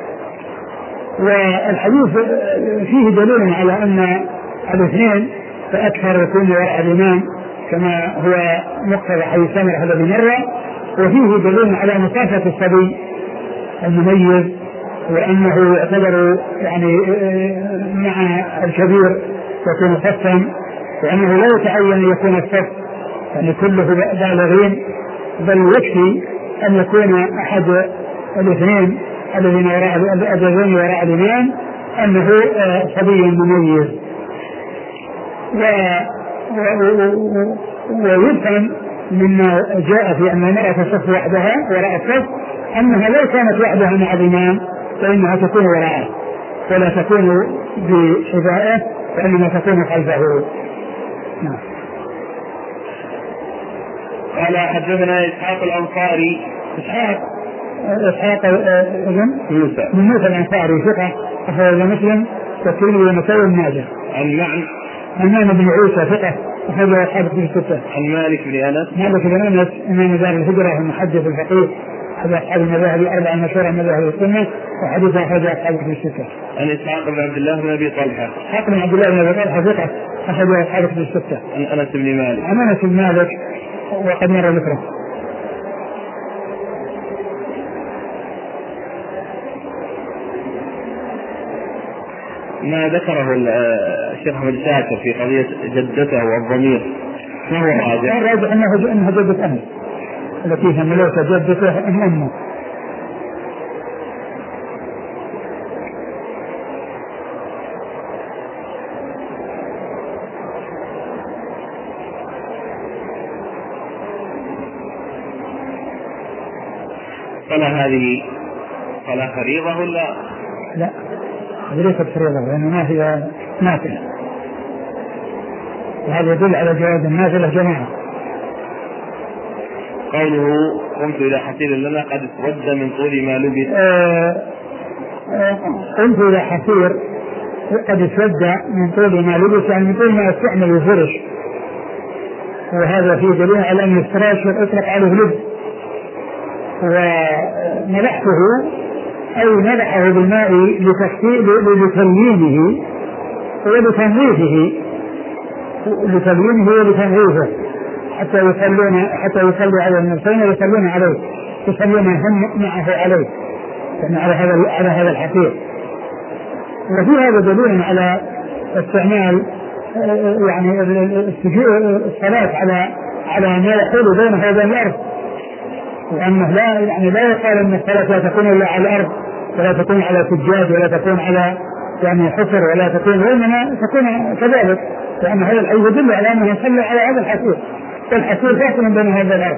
والحديث فيه دليل على أن الاثنين فأكثر يكون وراء الإمام كما هو مقتضى حديث سمرة الذي مر، وفيه دليل على مسافة الصبي المميز، وأنه يعتبر يعني مع الكبير يكون صفا، وأنه لا يتعين أن يكون الصف يعني كله بالغين، بل يكفي أن يكون أحد الاثنين الذين وراء الذين وراء الإمام أنه صبي مميز. ويفهم مما جاء في أن المرأة تصف وحدها وراء الصف أنها لو كانت وحدها مع الإمام فإنها تكون وراءه ولا تكون بحذائه، فإنما تكون خلفه. نعم. قال حدثنا إسحاق الأنصاري إسحاق إسحاق ابن موسى من موسى الأنصاري ثقة أخرج مسلم والترمذي والنسائي بن ماجه. عن معن عن معن بن عيسى ثقة أخرج أصحاب الكتب الستة. عن مالك بن أنس مالك بن أنس إمام دار الهجرة المحدث الفقيه أحد أصحاب المذاهب الأربعة المشهورة من مذاهب السنة، وحديث أخرج أصحاب الكتب الستة. عن إسحاق بن عبد الله بن أبي طلحة إسحاق بن عبد الله بن أبي طلحة ثقة أخرج أصحاب الكتب الستة. عن أنس بن مالك عن أنس بن مالك وقد مر ذكره. ما ذكره الشيخ أحمد شاكر في قضية جدته والضمير ما هو راجع؟ الراجع أنه أنها جدة أمه التي هي ملوكة جدته أم أمه. صلاة هذه صلاة فريضة ولا؟ لا ليست فريضة لأنه ما هي نافلة، وهذا يدل على جواز النافلة جماعة. قوله قمت إلى حصير لنا قد اسود من طول ما لبث. آه آه قمت إلى حصير قد اسود من طول ما لبث، يعني من طول ما استعمل الفرش، وهذا فيه دليل على أن الفراش يطلق عليه لبس. وملحته أي ملحه بالماء لتليينه ولتنظيفه لتليينه ولتنظيفه حتى يصلون حتى يصلي على المرسين ويصلون عليه يصلون هم معه عليه يعني على هذا على هذا الحصير. وفي هذا دليل على استعمال يعني الصلاة على على ما يحول بينه وبين الأرض، وأنه لا يعني لا يقال أن الصلاة لا تكون إلا على الأرض ولا تكون على سجاد ولا تكون على يعني حفر ولا تكون، وإنما تكون كذلك، لأن هذا الحديث يدل على أنه يصلي على هذا الحصير، والحصير فاصل بين هذا الأرض.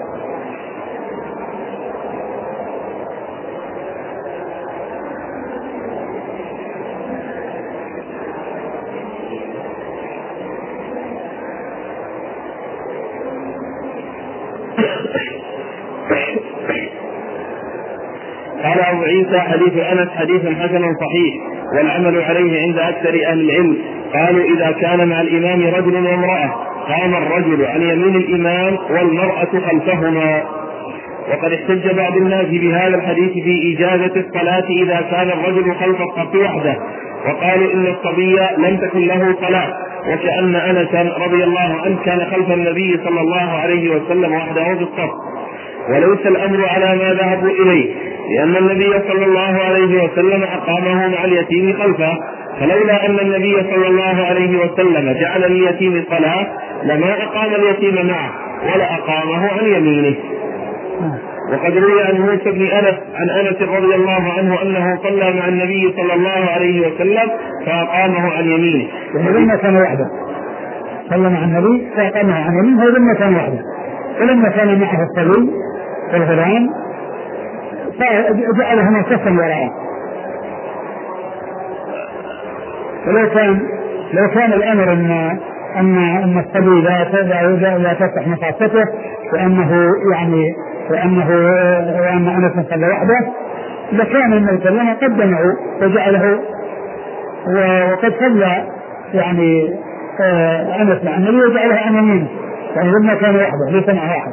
قال أبو عيسى حديث أنس حديث حسن صحيح والعمل عليه عند أكثر أهل العلم. قالوا إذا كان مع الإمام رجل وامرأة قام الرجل عن يمين الإمام والمرأة خلفهما. وقد احتج بعض الناس بهذا الحديث في إجازة الصلاة إذا كان الرجل خلف الصف وحده، وقالوا إن الصبي لم تكن له صلاة، وكأن أنس رضي الله عنه كان خلف النبي صلى الله عليه وسلم وحده في الصف. وليس الأمر على ما ذهبوا إليه، لأن النبي صلى الله عليه وسلم أقامه مع اليتيم خلفه، فلولا أن النبي صلى الله عليه وسلم جعل اليتيم صلاة لما أقام اليتيم معه ولا أقامه عن يمينه. وقد روي عن موسى بن أنس عن أنس رضي الله عنه أنه صلى مع النبي صلى الله عليه وسلم فأقامه عن يمينه. ولما كان وحده صلى مع النبي فأقامه عن يمينه ولما كان وحده، ولما كان معه الصبي والغلام فجعلهما صفا وراءه. ولو كان لو كان الأمر أن أن أن الصبي لا لا لا تفتح نفاسته وأنه يعني وأنه وأن أنس صلى وحده لكان النبي صلى الله عليه وسلم قد جمعوا وجعله وقد صلى يعني أنس مع النبي وجعله عن يمينه يعني لما كان وحده ليس مع واحد.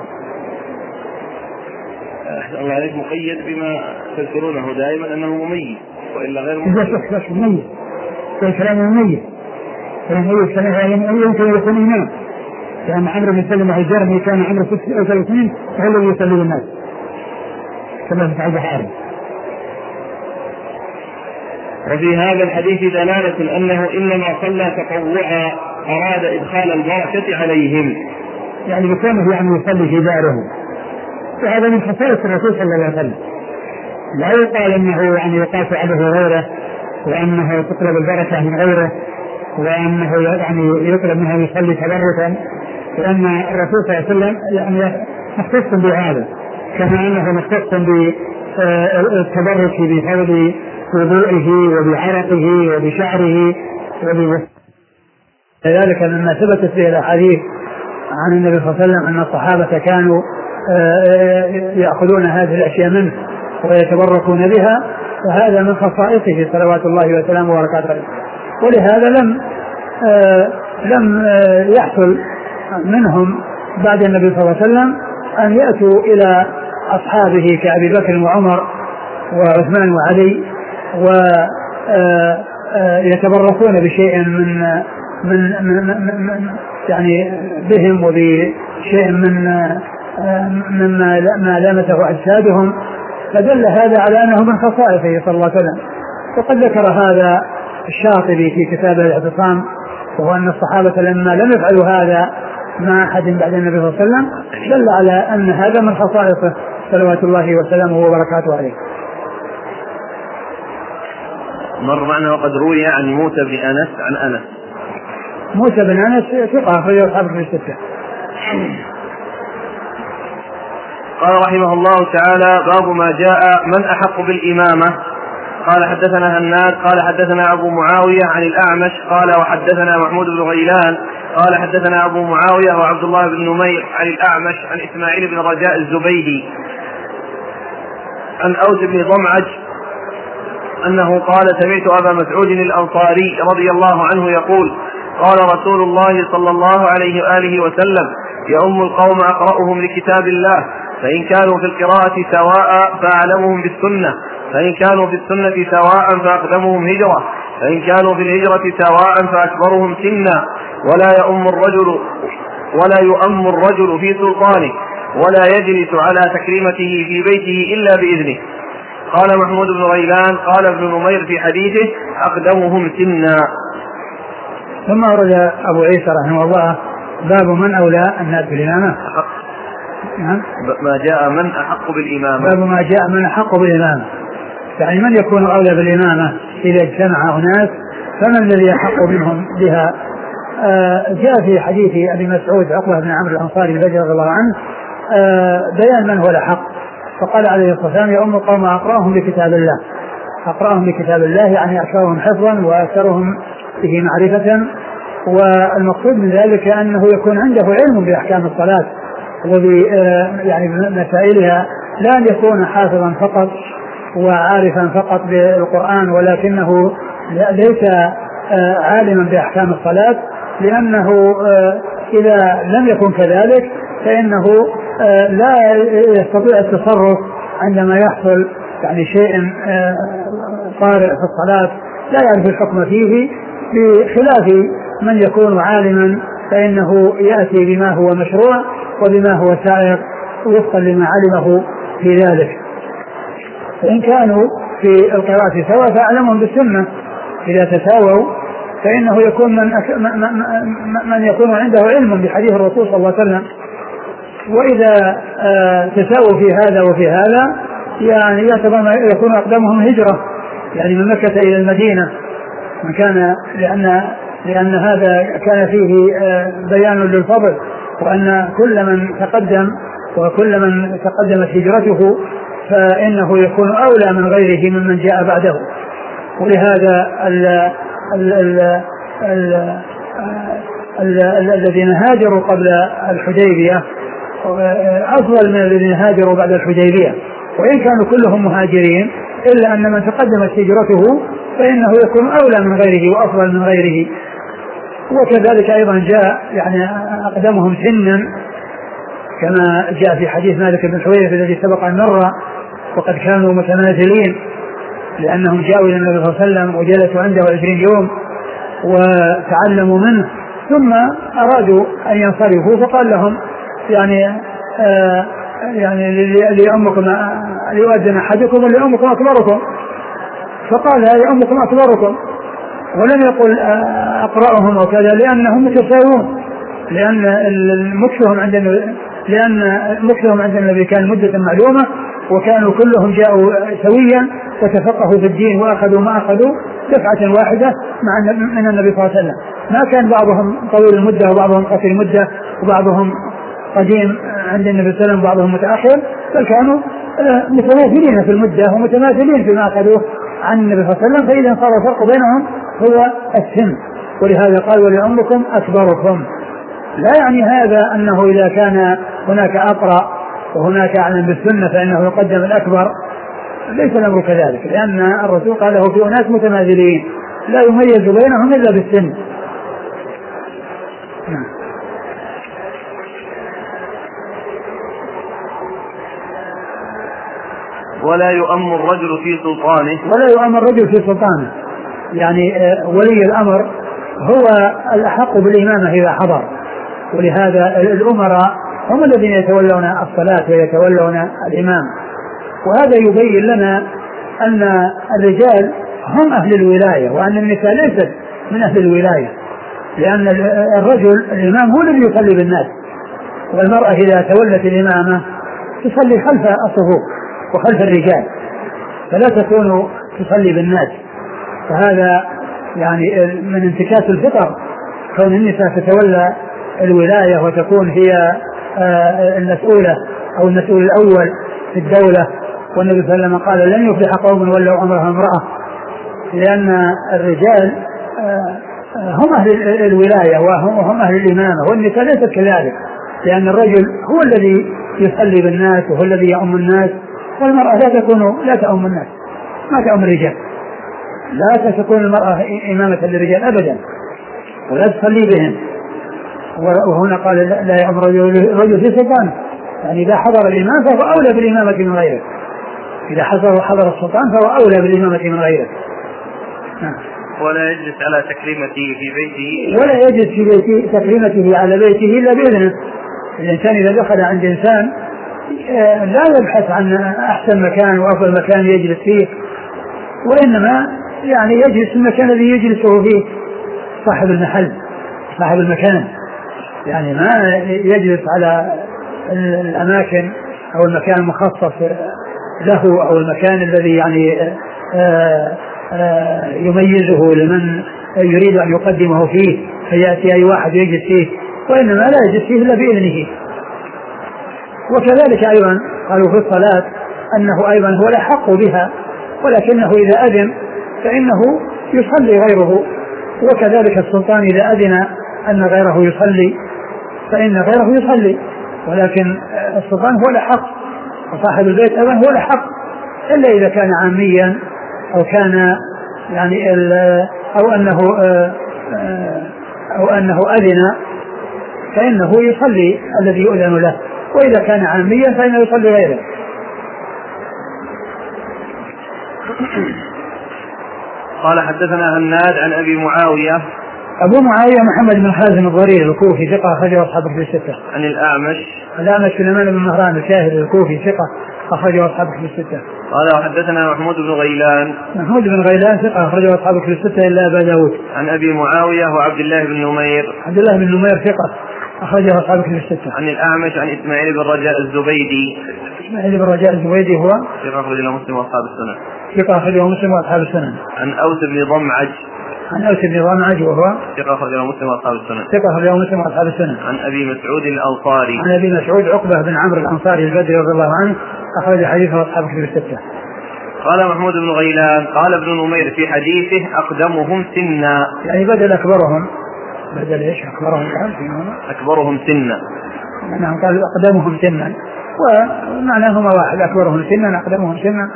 الله عليك مقيد بما تذكرونه دائما أنه مميز وإلا غير مميز. إذا شخص مميز فالكلام مميز فالمميز كان يمكن يكون إمام كان عمرو بن سلمة الجرمي كان عمره ست أو ثلاث سنين وهو الذي يصلي للناس كما في البحاري. وفي هذا الحديث دلالة أنه إنما صلى تطوعا أراد إدخال البركة عليهم يعني بكونه يعني يصلي في داره وهذا من خصائص الرسول صلى الله عليه وسلم لا يقال انه يعني يقاس عليه غيره وانه تطلب البركه من غيره وانه يعني يطلب منه يصلي تبركا لان الرسول صلى الله عليه وسلم يعني مختص بهذا كما انه مختص بالتبرك بفضل وضوئه وبعرقه وبشعره وذلك مما ثبتت به الاحاديث عن النبي صلى الله عليه وسلم ان الصحابه كانوا يأخذون هذه الأشياء منه ويتبركون بها وهذا من خصائصه صلوات الله وسلامه وبركاته عليه. ولهذا لم لم يحصل منهم بعد النبي صلى الله عليه وسلم أن يأتوا إلى أصحابه كأبي بكر وعمر وعثمان وعلي ويتبركون بشيء من من, من, من يعني بهم وبشيء من مما ما لامسه أجسادهم فدل هذا على أنه من خصائصه صلى الله عليه وسلم. وقد ذكر هذا الشاطبي في كتابه الاعتصام وهو أن الصحابة لما لم يفعلوا هذا مع أحد بعد النبي صلى الله عليه وسلم دل على أن هذا من خصائصه صلوات الله وسلامه وبركاته عليه. مر معنا وقد روي عن موسى بن أنس عن أنس موسى بن أنس ثقة أخرج أصحاب الكتب الستة. قال رحمه الله تعالى باب ما جاء من أحق بالإمامة. قال حدثنا هناد قال حدثنا أبو معاوية عن الأعمش قال وحدثنا محمود بن غيلان قال حدثنا أبو معاوية وعبد الله بن نمير عن الأعمش عن إسماعيل بن رجاء الزبيدي عن أوس بن ضمعج أنه قال سمعت أبا مسعود الأنصاري رضي الله عنه يقول قال رسول الله صلى الله عليه وآله وسلم يؤم القوم أقرأهم لكتاب الله فإن كانوا في القراءة سواء فأعلمهم بالسنة فإن كانوا في السنة سواء فأقدمهم هجرة فإن كانوا في الهجرة سواء فأكبرهم سنا ولا يؤم الرجل ولا يؤم الرجل في سلطانه ولا يجلس على تكريمته في بيته إلا بإذنه. قال محمود بن غيلان قال ابن نمير في حديثه أقدمهم سنا. ثم أورد أبو عيسى رحمه الله باب من أولى الناس بالإمامة. ما جاء من أحق بالإمامة باب ما جاء من أحق بالإمامة يعني من يكون أولى بالإمامة إذا اجتمع أناس فمن الذي يحق منهم بها. آه جاء في حديث أبي مسعود عقبة بن عمرو الأنصاري رضي الله عنه آه بيان من هو الحق فقال عليه الصلاة والسلام يؤم القوم أقرأهم لكتاب الله أقرأهم لكتاب الله يعني أكثرهم حفظا وأكثرهم به معرفة والمقصود من ذلك أنه يكون عنده علم بأحكام الصلاة وب يعني مسائلها لا أن يكون حافظا فقط وعارفا فقط بالقرآن ولكنه ليس عالما بأحكام الصلاة لأنه إذا لم يكن كذلك فإنه لا يستطيع التصرف عندما يحصل يعني شيء طارئ في الصلاة لا يعرف الحكم فيه بخلاف من يكون عالما فإنه يأتي بما هو مشروع وبما هو سائق وفقا لما علمه في ذلك. فإن كانوا في القراءة سواء فأعلمهم بالسنة إذا تساووا فإنه يكون من, أك... من يكون عنده علم بحديث الرسول صلى الله عليه وسلم وإذا آه تساووا في هذا وفي هذا يعني يكون أقدمهم هجرة يعني من مكة إلى المدينة من كان لأن, لأن هذا كان فيه آه بيان للفضل وأن كل من تقدم وكل من تقدمت هجرته فإنه يكون أولى من غيره ممن جاء بعده. ولهذا ال ال ال ال الذين هاجروا قبل الحديبية أفضل من الذين هاجروا بعد الحديبية، وإن كانوا كلهم مهاجرين إلا أن من تقدمت هجرته فإنه يكون أولى من غيره وأفضل من غيره. وكذلك أيضا جاء يعني أقدمهم سنا كما جاء في حديث مالك بن حويرث الذي سبق أن مر، وقد كانوا متنازلين لأنهم جاءوا إلى النبي صلى الله عليه وسلم وجلسوا عنده عشرين يوم وتعلموا منه، ثم أرادوا أن ينصرفوا فقال لهم يعني آه يعني لأمكم ليؤذن أحدكم ولأمكم أكبركم، فقال لأمكم أكبركم، ولم يقل أقرأهم وكذا لأنهم متساوون، لأن مكثهم عند لأن مكثهم عند النبي كان مدة معلومة، وكانوا كلهم جاءوا سويا وتفقهوا في الدين وأخذوا ما أخذوا دفعة واحدة مع من النبي صلى الله عليه وسلم. ما كان بعضهم طويل المدة وبعضهم قصير المدة وبعضهم قديم عند النبي صلى الله عليه وسلم وبعضهم متأخر، بل كانوا متماثلين في المدة ومتماثلين فيما أخذوه عن النبي صلى الله عليه وسلم، فإذا صار الفرق بينهم هو السن، ولهذا قال ولأمكم أكبركم. لا يعني هذا أنه إذا كان هناك أقرأ وهناك أعلم بالسنة فإنه يقدم الأكبر، ليس الأمر كذلك، لأن الرسول قال له في أناس متماثلين لا يميز بينهم إلا بالسن. ولا يؤم الرجل في سلطانه ولا يؤم الرجل في سلطانه يعني ولي الأمر هو الأحق بالإمامة إذا حضر، ولهذا الأمراء هم الذين يتولون الصلاة ويتولون الإمام. وهذا يبين لنا أن الرجال هم أهل الولاية وأن النساء ليست من أهل الولاية، لأن الرجل الإمام هو الذي يصلي بالناس، والمرأة إذا تولت الإمامة تصلي خلف الصفوف وخلف الرجال فلا تكون تصلي بالناس. فهذا يعني من انتكاس الفطر كون النساء تتولى الولاية وتكون هي المسؤولة أو المسؤول الأول في الدولة. والنبي صلى الله عليه وسلم قال لن يفلح قوم ولوا أمرها امرأة، لأن الرجال هم أهل الولاية وهم أهل الإمامة، والنساء ليست كذلك، لأن الرجل هو الذي يصلي بالناس وهو الذي يؤم الناس، والمرأة لا تكون لا تؤم الناس، ما تؤم الرجال، لا تكون المرأة إمامة للرجال أبدا ولا تصلي بهم. وهنا قال لا يؤم الرجل في سلطانه، يعني إذا حضر الإمام فهو أولى بالإمامة من غيره، إذا حضر حضر السلطان فهو أولى بالإمامة من غيره. ولا يجلس على تكريمته في بيته ولا يجلس في بيته تكريمته على بيته إلا بإذنه. الإنسان إذا دخل عند إنسان لا يبحث عن أحسن مكان وأفضل مكان يجلس فيه، وإنما يعني يجلس في المكان الذي يجلسه فيه صاحب المحل صاحب المكان، يعني ما يجلس على الأماكن أو المكان المخصص له أو المكان الذي يعني آآ آآ يميزه لمن يريد أن يقدمه فيه فيأتي أي واحد يجلس فيه، وإنما لا يجلس فيه إلا بإذنه. وكذلك أيضا قالوا في الصلاة أنه أيضا هو الأحق بها، ولكنه إذا أذن فإنه يصلي غيره، وكذلك السلطان إذا أذن أن غيره يصلي فإن غيره يصلي، ولكن السلطان هو الأحق وصاحب البيت أيضا هو الأحق، إلا إذا كان عاميا أو كان يعني أو أنه أو أنه أذن فإنه يصلي الذي يؤذن له، وإذا كان عاميا فإنه يصلي غيره. قال حدثنا هناد عن أبي معاوية أبو معاوية محمد بن خازم الضرير الكوفي ثقة أخرجه أصحاب الكتب الستة. عن الأعمش الأعمش سليمان بن مهران الشاهد الكوفي ثقة أخرجه أصحاب الكتب الستة. قال وحدثنا محمود بن غيلان محمود بن غيلان ثقة أخرجه أصحاب الكتب الستة إلا أبا داود. عن أبي معاوية وعبد الله بن نمير عبد الله بن نمير ثقة أخرجه أصحاب الكتب الستة. عن الأعمش عن إسماعيل بن رجاء الزبيدي إسماعيل بن رجاء الزبيدي هو ثقة أخرجه مسلم وأصحاب السنن ثقة أخرجه مسلم وأصحاب السنن. عن أوس بن ضمعج عن أوس بن ضمعج وهو ثقة أخرجه مسلم وأصحاب السنن ثقة أخرجه مسلم وأصحاب السنن. عن أبي مسعود الأنصاري عن أبي مسعود عقبة بن عمرو الأنصاري البدري رضي الله عنه أخرج حديثه أصحاب الكتب الستة. قال محمود بن غيلان قال ابن نمير في حديثه أقدمهم سنا، يعني بدل أكبرهم، بدل إيش أكبرهم أكبرهم سنا. نعم قال أقدمهم سنا ومعناهما واحد أكبرهم سنا أقدمهم سنا.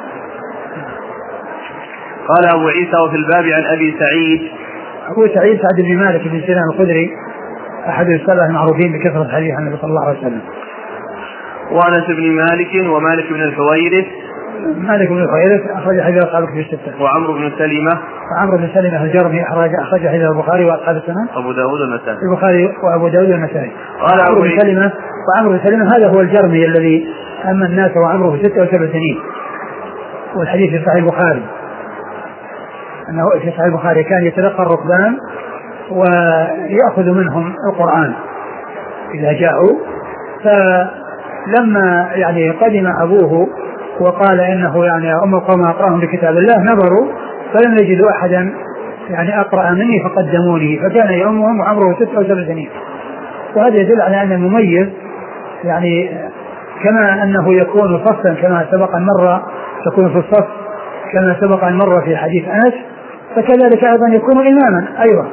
قال أبو عيسى وفي الباب عن أبي سعيد. أبو سعيد سعد بن مالك بن سنان الخدري أحد السبع المعروفين بكثرة حديث عن النبي صلى الله عليه وسلم. وأنس بن مالك ومالك بن الحويرث. مالك بن الحويرث أخرج حديث أصحاب في الستة. وعمرو بن سلمة. وعمرو بن سلمة الجرمي أخرج أخرج حديث البخاري وأصحاب السنن. أبو داود والنسائي. البخاري وأبو داود والنسائي. قال عمرو بن سلمة وعمرو بن سلمة هذا هو الجرمي الذي أما الناس وعمره في ستة وسبع سنين. والحديث في صحيح البخاري أنه في صحيح البخاري كان يتلقى الركبان ويأخذ منهم القرآن إذا جاءوا. فلما يعني قدم أبوه وقال إنه يعني أم القوم أقرأهم بكتاب الله نظروا فلم يجدوا أحدا يعني أقرأ مني فقدموني فكان يومهم وعمره ستة وسبع سنين. وهذا يدل على أن المميز يعني كما أنه يكون صفا كما سبق المرة تكون في الصف كما سبق المرة في حديث أنس فكذلك أيضا يكون إماما أيضا.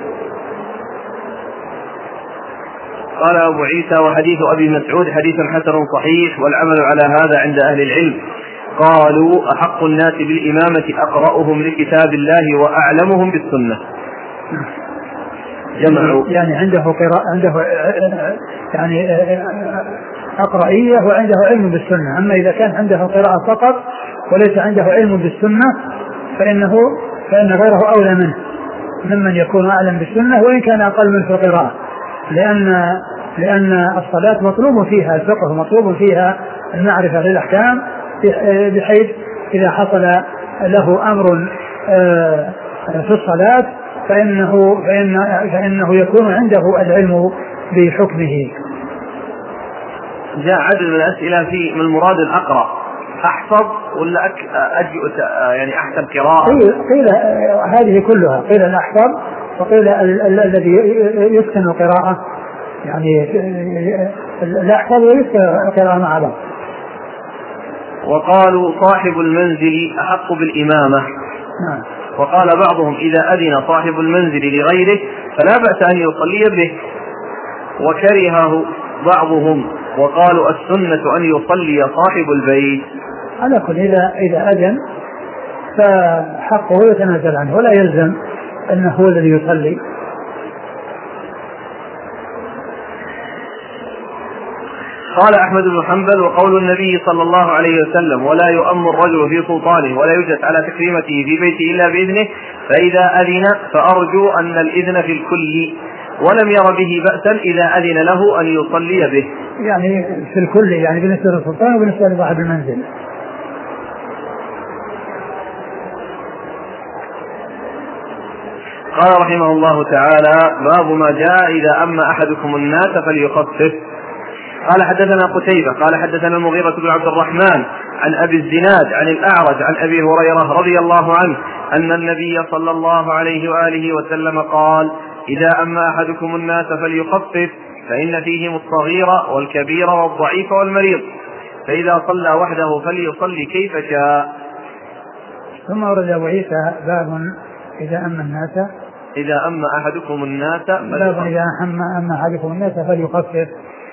قال أبو عيسى وحديث أبي مسعود حديث حسن صحيح والعمل على هذا عند أهل العلم. قالوا أحق الناس بالإمامة أقرأهم لكتاب الله وأعلمهم بالسنة. جمعوا يعني عنده قراءة عنده يعني أقرأية وعنده علم بالسنة. أما إذا كان عنده قراءة فقط وليس عنده علم بالسنة فإنه فإن غيره أولى منه ممن يكون أعلم بالسنة وإن كان أقل منه في القراءة لأن لأن الصلاة مطلوب فيها الفقه مطلوب فيها المعرفة للأحكام بحيث إذا حصل له أمر في الصلاة فإنه, فإن فإنه يكون عنده العلم بحكمه. جاء عدد من الأسئلة في من المراد الأقرأ أحفظ ولا أك... أجئ يعني أحسن قراءة. قيل, قيل هذه كلها قيل الأحفظ وقيل الذي يتقن القراءة يعني الأحفظ ويتقن القراءة مع بعض. وقالوا صاحب المنزل أحق بالإمامة. نعم. وقال بعضهم إذا أذن صاحب المنزل لغيره فلا بأس أن يصلي به. وكرهه بعضهم وقالوا السنة أن يصلي صاحب البيت. على كل إذا إذا أذن فحقه يتنازل عنه ولا يلزم أنه هو الذي يصلي. قال أحمد بن حنبل وقول النبي صلى الله عليه وسلم ولا يؤم الرجل في سلطانه ولا يوجد على تكريمته في بيته إلا بإذنه فإذا أذن فأرجو أن الإذن في الكل ولم ير به بأسا إذا أذن له أن يصلي به. يعني في الكل يعني بالنسبة للسلطان وبالنسبة لصاحب المنزل. قال رحمه الله تعالى باب ما جاء إذا أما أحدكم الناس فليخفف. قال حدثنا قتيبة قال حدثنا المغيرة بن عبد الرحمن عن أبي الزناد عن الأعرج عن أبي هريرة رضي الله عنه أن النبي صلى الله عليه وآله وسلم قال إذا أما أحدكم الناس فليخفف فإن فيهم الصغير والكبير والضعيف والمريض فإذا صلى وحده فليصلي كيف شاء. ثم ورد أبو عيسى باب إذا أما الناس إذا أما أحدكم الناس باب إذا أما أحدكم الناس فليخفف.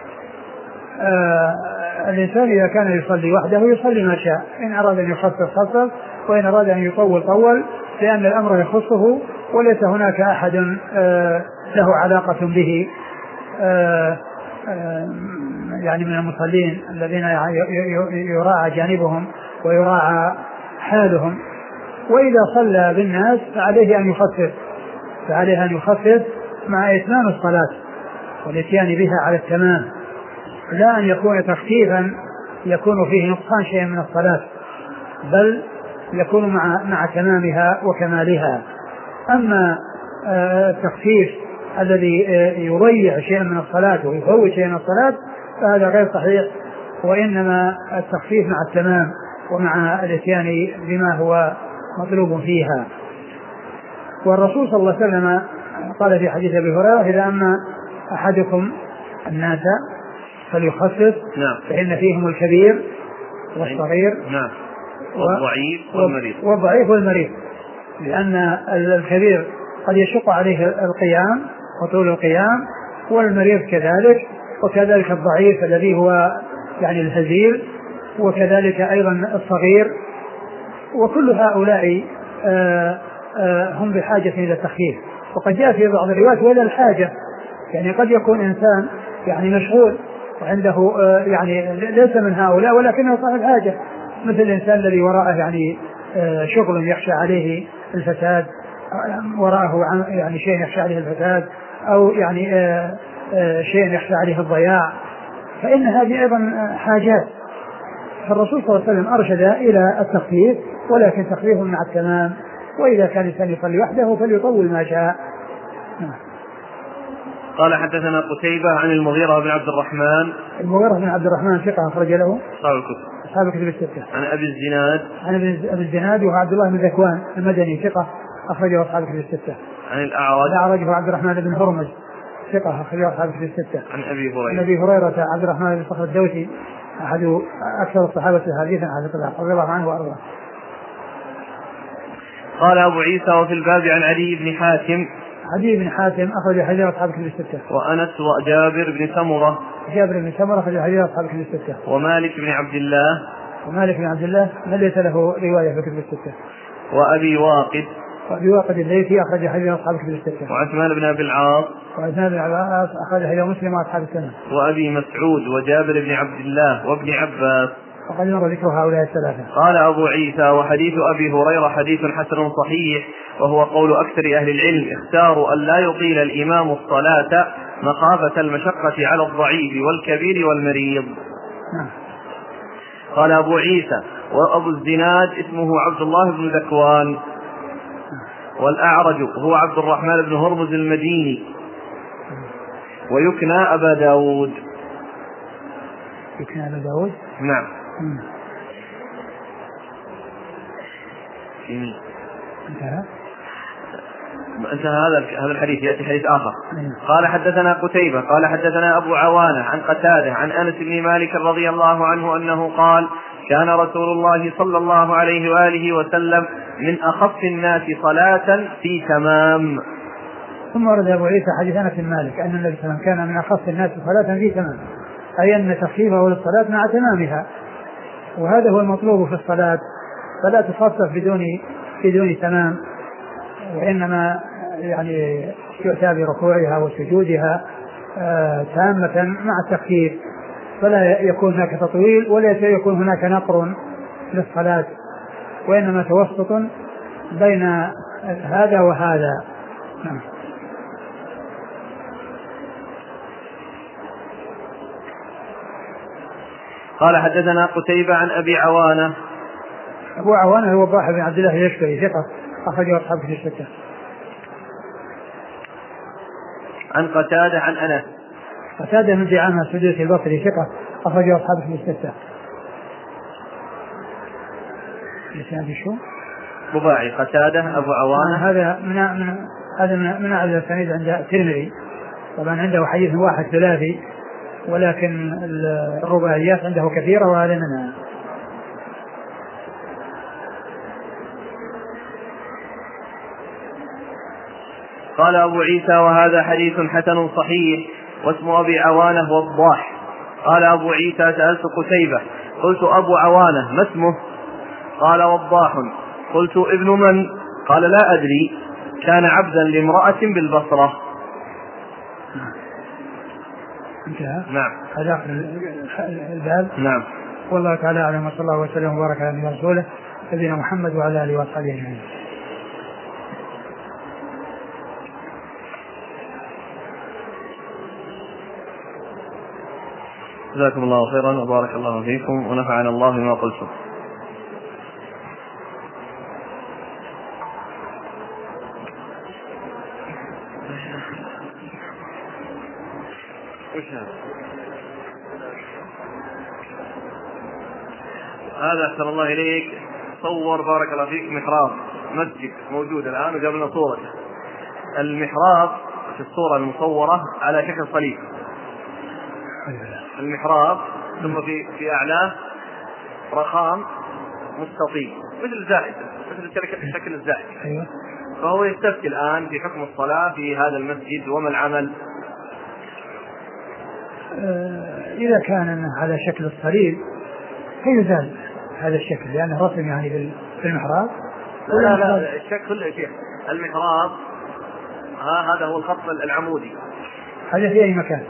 آه الإنسان إذا كان يصلي وحده يصلي ما شاء إن أراد أن يخفف خفف وإن أراد أن يطول طول لأن الأمر يخصه وليس هناك أحد آه له علاقة به آه آه يعني من المصلين الذين يراعى جانبهم ويراعى حالهم. وإذا صلى بالناس فعليه أن يخفف فعليه أن يخفف مع إتمام الصلاة والاتيان بها على التمام لا أن يكون تخفيفا يكون فيه نقصان شيء من الصلاة بل يكون مع, مع تمامها وكمالها. أما التخفيف الذي يضيع شيئا من الصلاة ويفوت شيئا من الصلاة فهذا غير صحيح وإنما التخفيف مع التمام ومع الاتيان بما هو مطلوب فيها. والرسول صلى الله عليه وسلم قال في حديث أبي هريرة إذا أما أحدكم الناس فليخفف نعم. فإن فيهم الكبير والصغير نعم. والضعيف والمريض والضعيف والمريض لأن الكبير قد يشق عليه القيام وطول القيام، والمريض كذلك، وكذلك الضعيف الذي هو يعني الهزيل، وكذلك أيضا الصغير، وكل هؤلاء آآ آآ هم بحاجة إلى التخفيف. وقد جاء في بعض الروايات ولا الحاجة، يعني قد يكون إنسان يعني مشغول وعنده يعني ليس من هؤلاء ولكنه صاحب حاجة، مثل الإنسان الذي وراءه يعني شغل يخشى عليه الفساد، وراءه يعني شيء يخشى عليه الفساد، أو يعني شيء يخشى عليه الضياع، فإن هذه أيضا حاجات. فالرسول صلى الله عليه وسلم أرشد إلى التخفيف، ولكن تخفيف مع التمام، وإذا كان الإنسان يصلي وحده فليطول ما شاء. قال حدثنا قتيبة عن المغيرة بن عبد الرحمن. المغيرة بن عبد الرحمن ثقة أخرج له أصحاب الكتب. أصحاب الكتب الستة. عن أبي الزناد. عن أبي الزناد وهو عبد الله بن ذكوان المدني ثقة أخرجه أصحاب الكتب الستة. عن الأعرج. الأعرج هو عبد الرحمن بن هرمز ثقة أخرجه أصحاب الكتب الستة. عن أبي هريرة. عن أبي هريرة عبد الرحمن بن صخر الدوسي أحد أكثر الصحابة حديثا رضي الله عنه وأرضاه. قال أبو عيسى وفي الباب عن علي بن حاتم. علي بن حاتم أخرج حديث أصحاب الكتب الستة. وأنس وجابر بن سمرة. جابر بن سمرة أخرج حديث أصحاب الكتب الستة. ومالك بن عبد الله. ومالك بن عبد الله من ليس له رواية في الكتب الستة. وأبي واقد. وأبي واقد الليثي أخرج حديث أصحاب الكتب الستة. وعثمان بن أبي العاص. وعثمان بن أبي العاص أخرج حديث مسلم وأصحاب السنة. وأبي مسعود وجابر بن عبد الله وابن عباس. وقد مر ذكر هؤلاء الثلاثة. قال أبو عيسى وحديث أبي هريرة حديث حسن صحيح، وهو قول أكثر أهل العلم، اختاروا أن لا يطيل الإمام الصلاة مخافة المشقة على الضعيف والكبير والمريض. نعم. قال أبو عيسى وأبو الزناد اسمه عبد الله بن ذكوان. والأعرج هو عبد الرحمن بن هرمز المديني. ويكنى أبا داود. يكنى أبا داود. نعم. مم. انتهى انتهى هذا هذا الحديث. يأتي حديث آخر. مم. قال حدثنا قتيبة قال حدثنا أبو عوانة عن قتادة عن أنس بن مالك رضي الله عنه أنه قال كان رسول الله صلى الله عليه وآله وسلم من أخف الناس صلاة في تمام. ثم ورد أبو عيسى حديث أنس بن مالك أن النبي صلى الله عليه وسلم كان من أخف الناس صلاة في تمام، أي أن تخفيفه للصلاة مع تمامها، وهذا هو المطلوب في الصلاة، فلا تصفف بدون بدون تمام، وإنما يعني يؤتى بركوعها وسجودها آه تامة مع التخفيف، فلا يكون هناك تطويل ولا يكون هناك نقر للصلاة، وإنما توسط بين هذا وهذا. نعم. قال حدثنا قتيبة عن أبي عوانة. أبو عوانة هو الضاحي بن عبد الله اليشكري ثقة أخرجه أصحاب الكتب الستة. عن قتادة عن أنس. قتادة من دعامة السدوسي البصري ثقة أخرجه أصحاب الكتب الستة. لسان شو؟ رباعي قتادة أبو عوانة. هذا من من هذا من من أعلى السنيد عند الترمذي، طبعا عنده حديث واحد ثلاثي، ولكن الرباعيات عنده كثيرة وهذا منها. قال أبو عيسى وهذا حديث حسن صحيح، واسم أبي عوانة وضاح. قال أبو عيسى سألت قتيبة قلت أبو عوانة ما اسمه؟ قال وضاح. قلت ابن من؟ قال لا أدري، كان عبدا لامرأة بالبصرة. انتهى. نعم. هذا الباب. نعم. والله تعالى أعلم، وصلى الله وسلم وبارك على نبينا ورسوله نبينا محمد وعلى آله وصحبه أجمعين. جزاكم الله خيرا وبارك الله فيكم ونفعنا الله بما قلتم. هذا أحسن الله إليك صور بارك الله فيك محراب مسجد موجود الآن وجاب لنا صورته. المحراب في الصورة المصورة على شكل صليب، المحراب ثم في في أعلاه رخام مستطيل مثل الزائدة، مثل شكل الزائدة. أيوة. فهو يستفتي الآن في حكم الصلاة في هذا المسجد وما العمل؟ إذا كان على شكل الصليب فيزال هذا الشكل لأنه رسم يعني في المحراب. لا لا, لا الشكل يا شيخ المحراب ها هذا هو الخط العمودي، هذا في أي مكان؟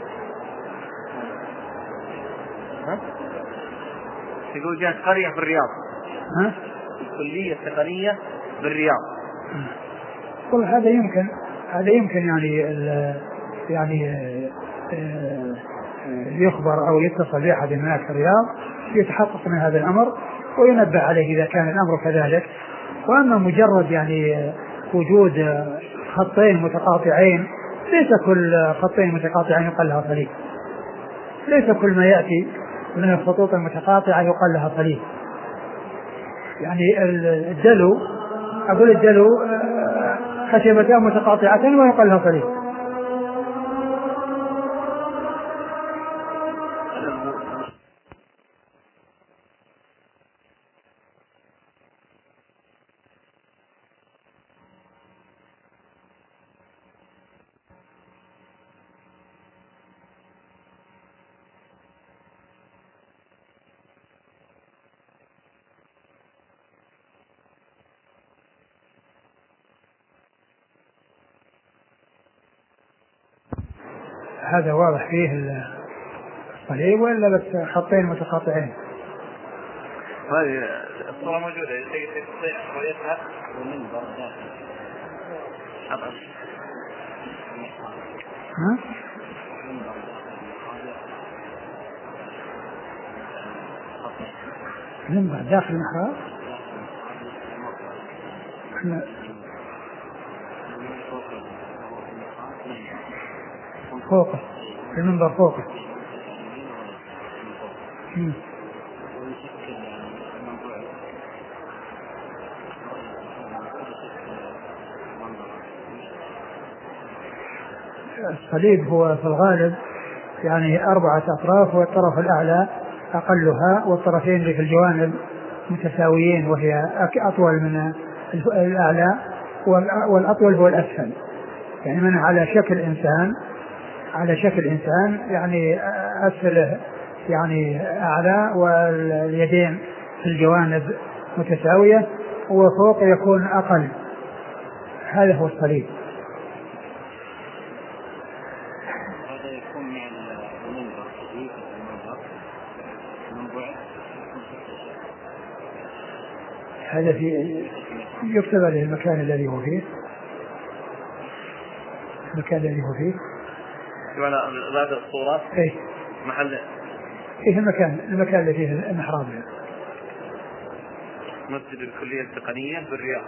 ها؟ يقول جهة قرية في الرياض، ها؟ الكلية التقنية بالرياض. طيب هذا يمكن هذا يمكن يعني يعني يخبر أو يتصل بأحد هناك في الرياض يتحقق من هذا الأمر وينبه عليه إذا كان الأمر كذلك. وأما مجرد يعني وجود خطين متقاطعين، ليس كل خطين متقاطعين يقال لها صليب، ليس كل ما يأتي من الخطوط المتقاطعة يقال لها صليب. يعني الدلو أقول الدلو خشبتان متقاطعتين ويقال لها صليب. هذا واضح فيه الصليب ولا بس خطين متقاطعين؟ هذه الصورة موجودة تستطيع رؤيتها ومنبر داخل. ها؟ منبر داخل المحراب؟ فوقه المنبر فوقه. الصليب هو في الغالب يعني أربعة أطراف والطرف الأعلى أقلها والطرفين اللي في الجوانب متساويين وهي أطول من الأعلى والأطول هو الأسفل. يعني من على شكل إنسان على شكل إنسان يعني أسفله يعني أعلى واليدين في الجوانب متساوية وفوق يكون أقل. هذا هو الصليب. هذا يكون مع المنبر هذا في يكتب عليه المكان الذي هو فيه المكان الذي هو فيه على بعد الصورة ايه محل ايه المكان المكان الذي فيه المحراب مسجد الكلية التقنية بالرياض.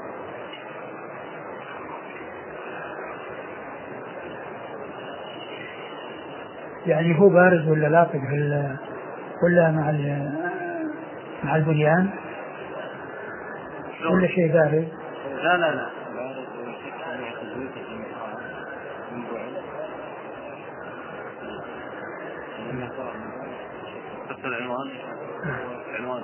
يعني هو بارز ولا لاصق في ولا مع مع البنيان ولا شيء بارز؟ لا لا لا بس العنوان العنوان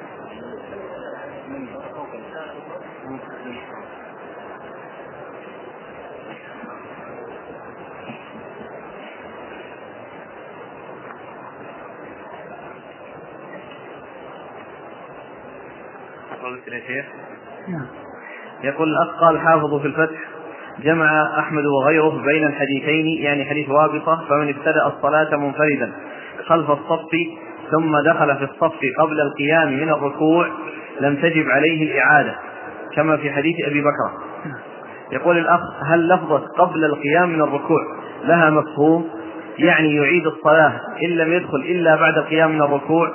يقول الأخ قال حافظ في الفتح جمع أحمد وغيره بين الحديثين يعني حديث وابصة فمن ابتدأ الصلاة منفردا خلف الصف ثم دخل في الصف قبل القيام من الركوع لم تجب عليه الإعادة كما في حديث أبي بكر. يقول الأخ هل لفظة قبل القيام من الركوع لها مفهوم يعني يعيد الصلاة إن لم يدخل إلا بعد القيام من الركوع؟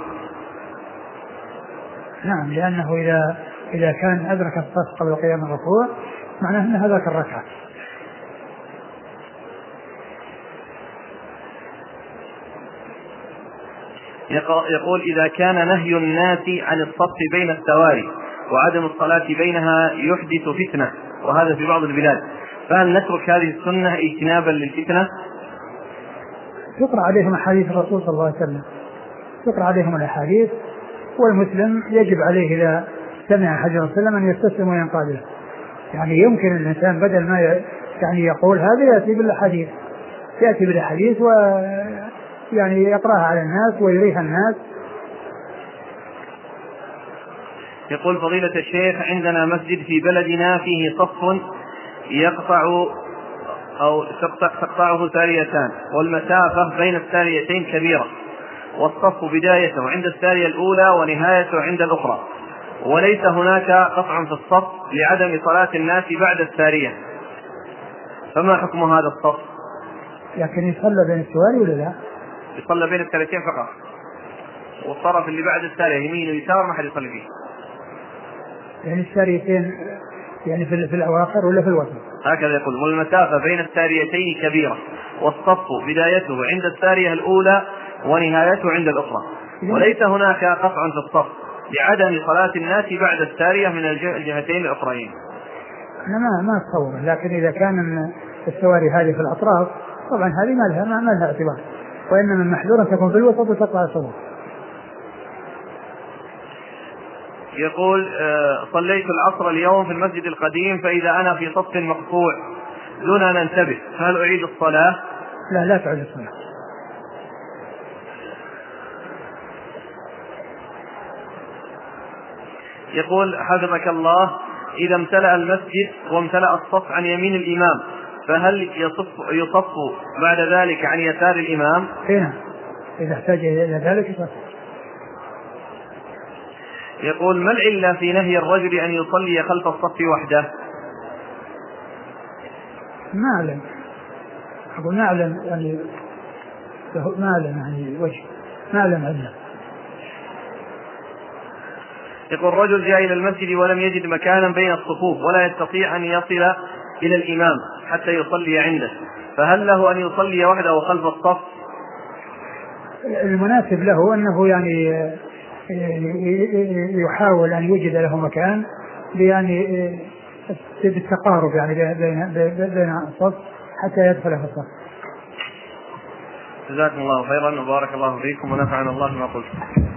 نعم لأنه إذا إذا كان أدرك الصف قبل قيام الركوع معناه أن هذاك الركعة. يقول إذا كان نهي الناس عن الصف بين السواري وعدم الصلاة بينها يحدث فتنة وهذا في بعض البلاد فهل نترك هذه السنة اجتنابا للفتنة؟ تقرأ عليهم أحاديث الرسول صلى الله عليه وسلم تقرأ عليهم الأحاديث والمسلم يجب عليه إذا سمع حديث الرسول أن يستسلم وينقاد له. يعني يمكن الإنسان بدل ما يعني يقول هذا يأتي بالحديث يأتي بالحديث ويعني يقرأها على الناس ويريها الناس. يقول فضيلة الشيخ عندنا مسجد في بلدنا فيه صف يقطع أو تقطعه ساريتان والمسافة بين الساريتين كبيرة والصف بدايته عند السارية الأولى ونهايته عند الأخرى وليس هناك قطع في الصف لعدم صلاة الناس بعد السارية، فما حكم هذا الصف؟ لكن يصلى بين السواري ولا لا؟ يصلى بين الساريتين فقط، والطرف اللي بعد السارية يمين ويسار ما حد يصلي فيه. يعني الساريتين يعني في, في الأواخر ولا في الوسط؟ هكذا يقول والمسافة بين الساريتين كبيرة والصف بدايته عند السارية الأولى ونهايته عند الأخرى وليس هناك قطع في الصف لعدم صلاة الناس بعد السارية من الجهتين الأخرين. أنا ما ما أتصور، لكن إذا كان السواري هذه في الأطراف طبعا هذه ما لها ما لها اعتبار، وإنما المحذور تكون في الوسط وتقطع الصف. يقول صليت العصر اليوم في المسجد القديم فإذا أنا في صف مقطوع دون أن انتبه هل أعيد الصلاة؟ لا لا تعيد الصلاة. يقول حفظك الله إذا امتلأ المسجد وامتلأ الصف عن يمين الإمام فهل يصف, يصف بعد ذلك عن يسار الإمام؟ هنا إذا احتاج إلى ذلك يصف. يقول ما العلة في نهي الرجل أن يصلي خلف الصف وحده؟ ما أعلم، أقول ما أعلم يعني ما أعلم يعني وجه ما أعلم علة. يقول رجل جاء إلى المسجد ولم يجد مكانا بين الصفوف ولا يستطيع أن يصل إلى الإمام حتى يصلي عنده فهل له أن يصلي وحده خلف الصف؟ المناسب له أنه يعني يحاول أن يوجد له مكان يعني بالتقارب يعني بين بين الصف حتى يدخل في الصف. جزاكم الله خيرا وبارك الله فيكم ونفعنا الله ما قلت.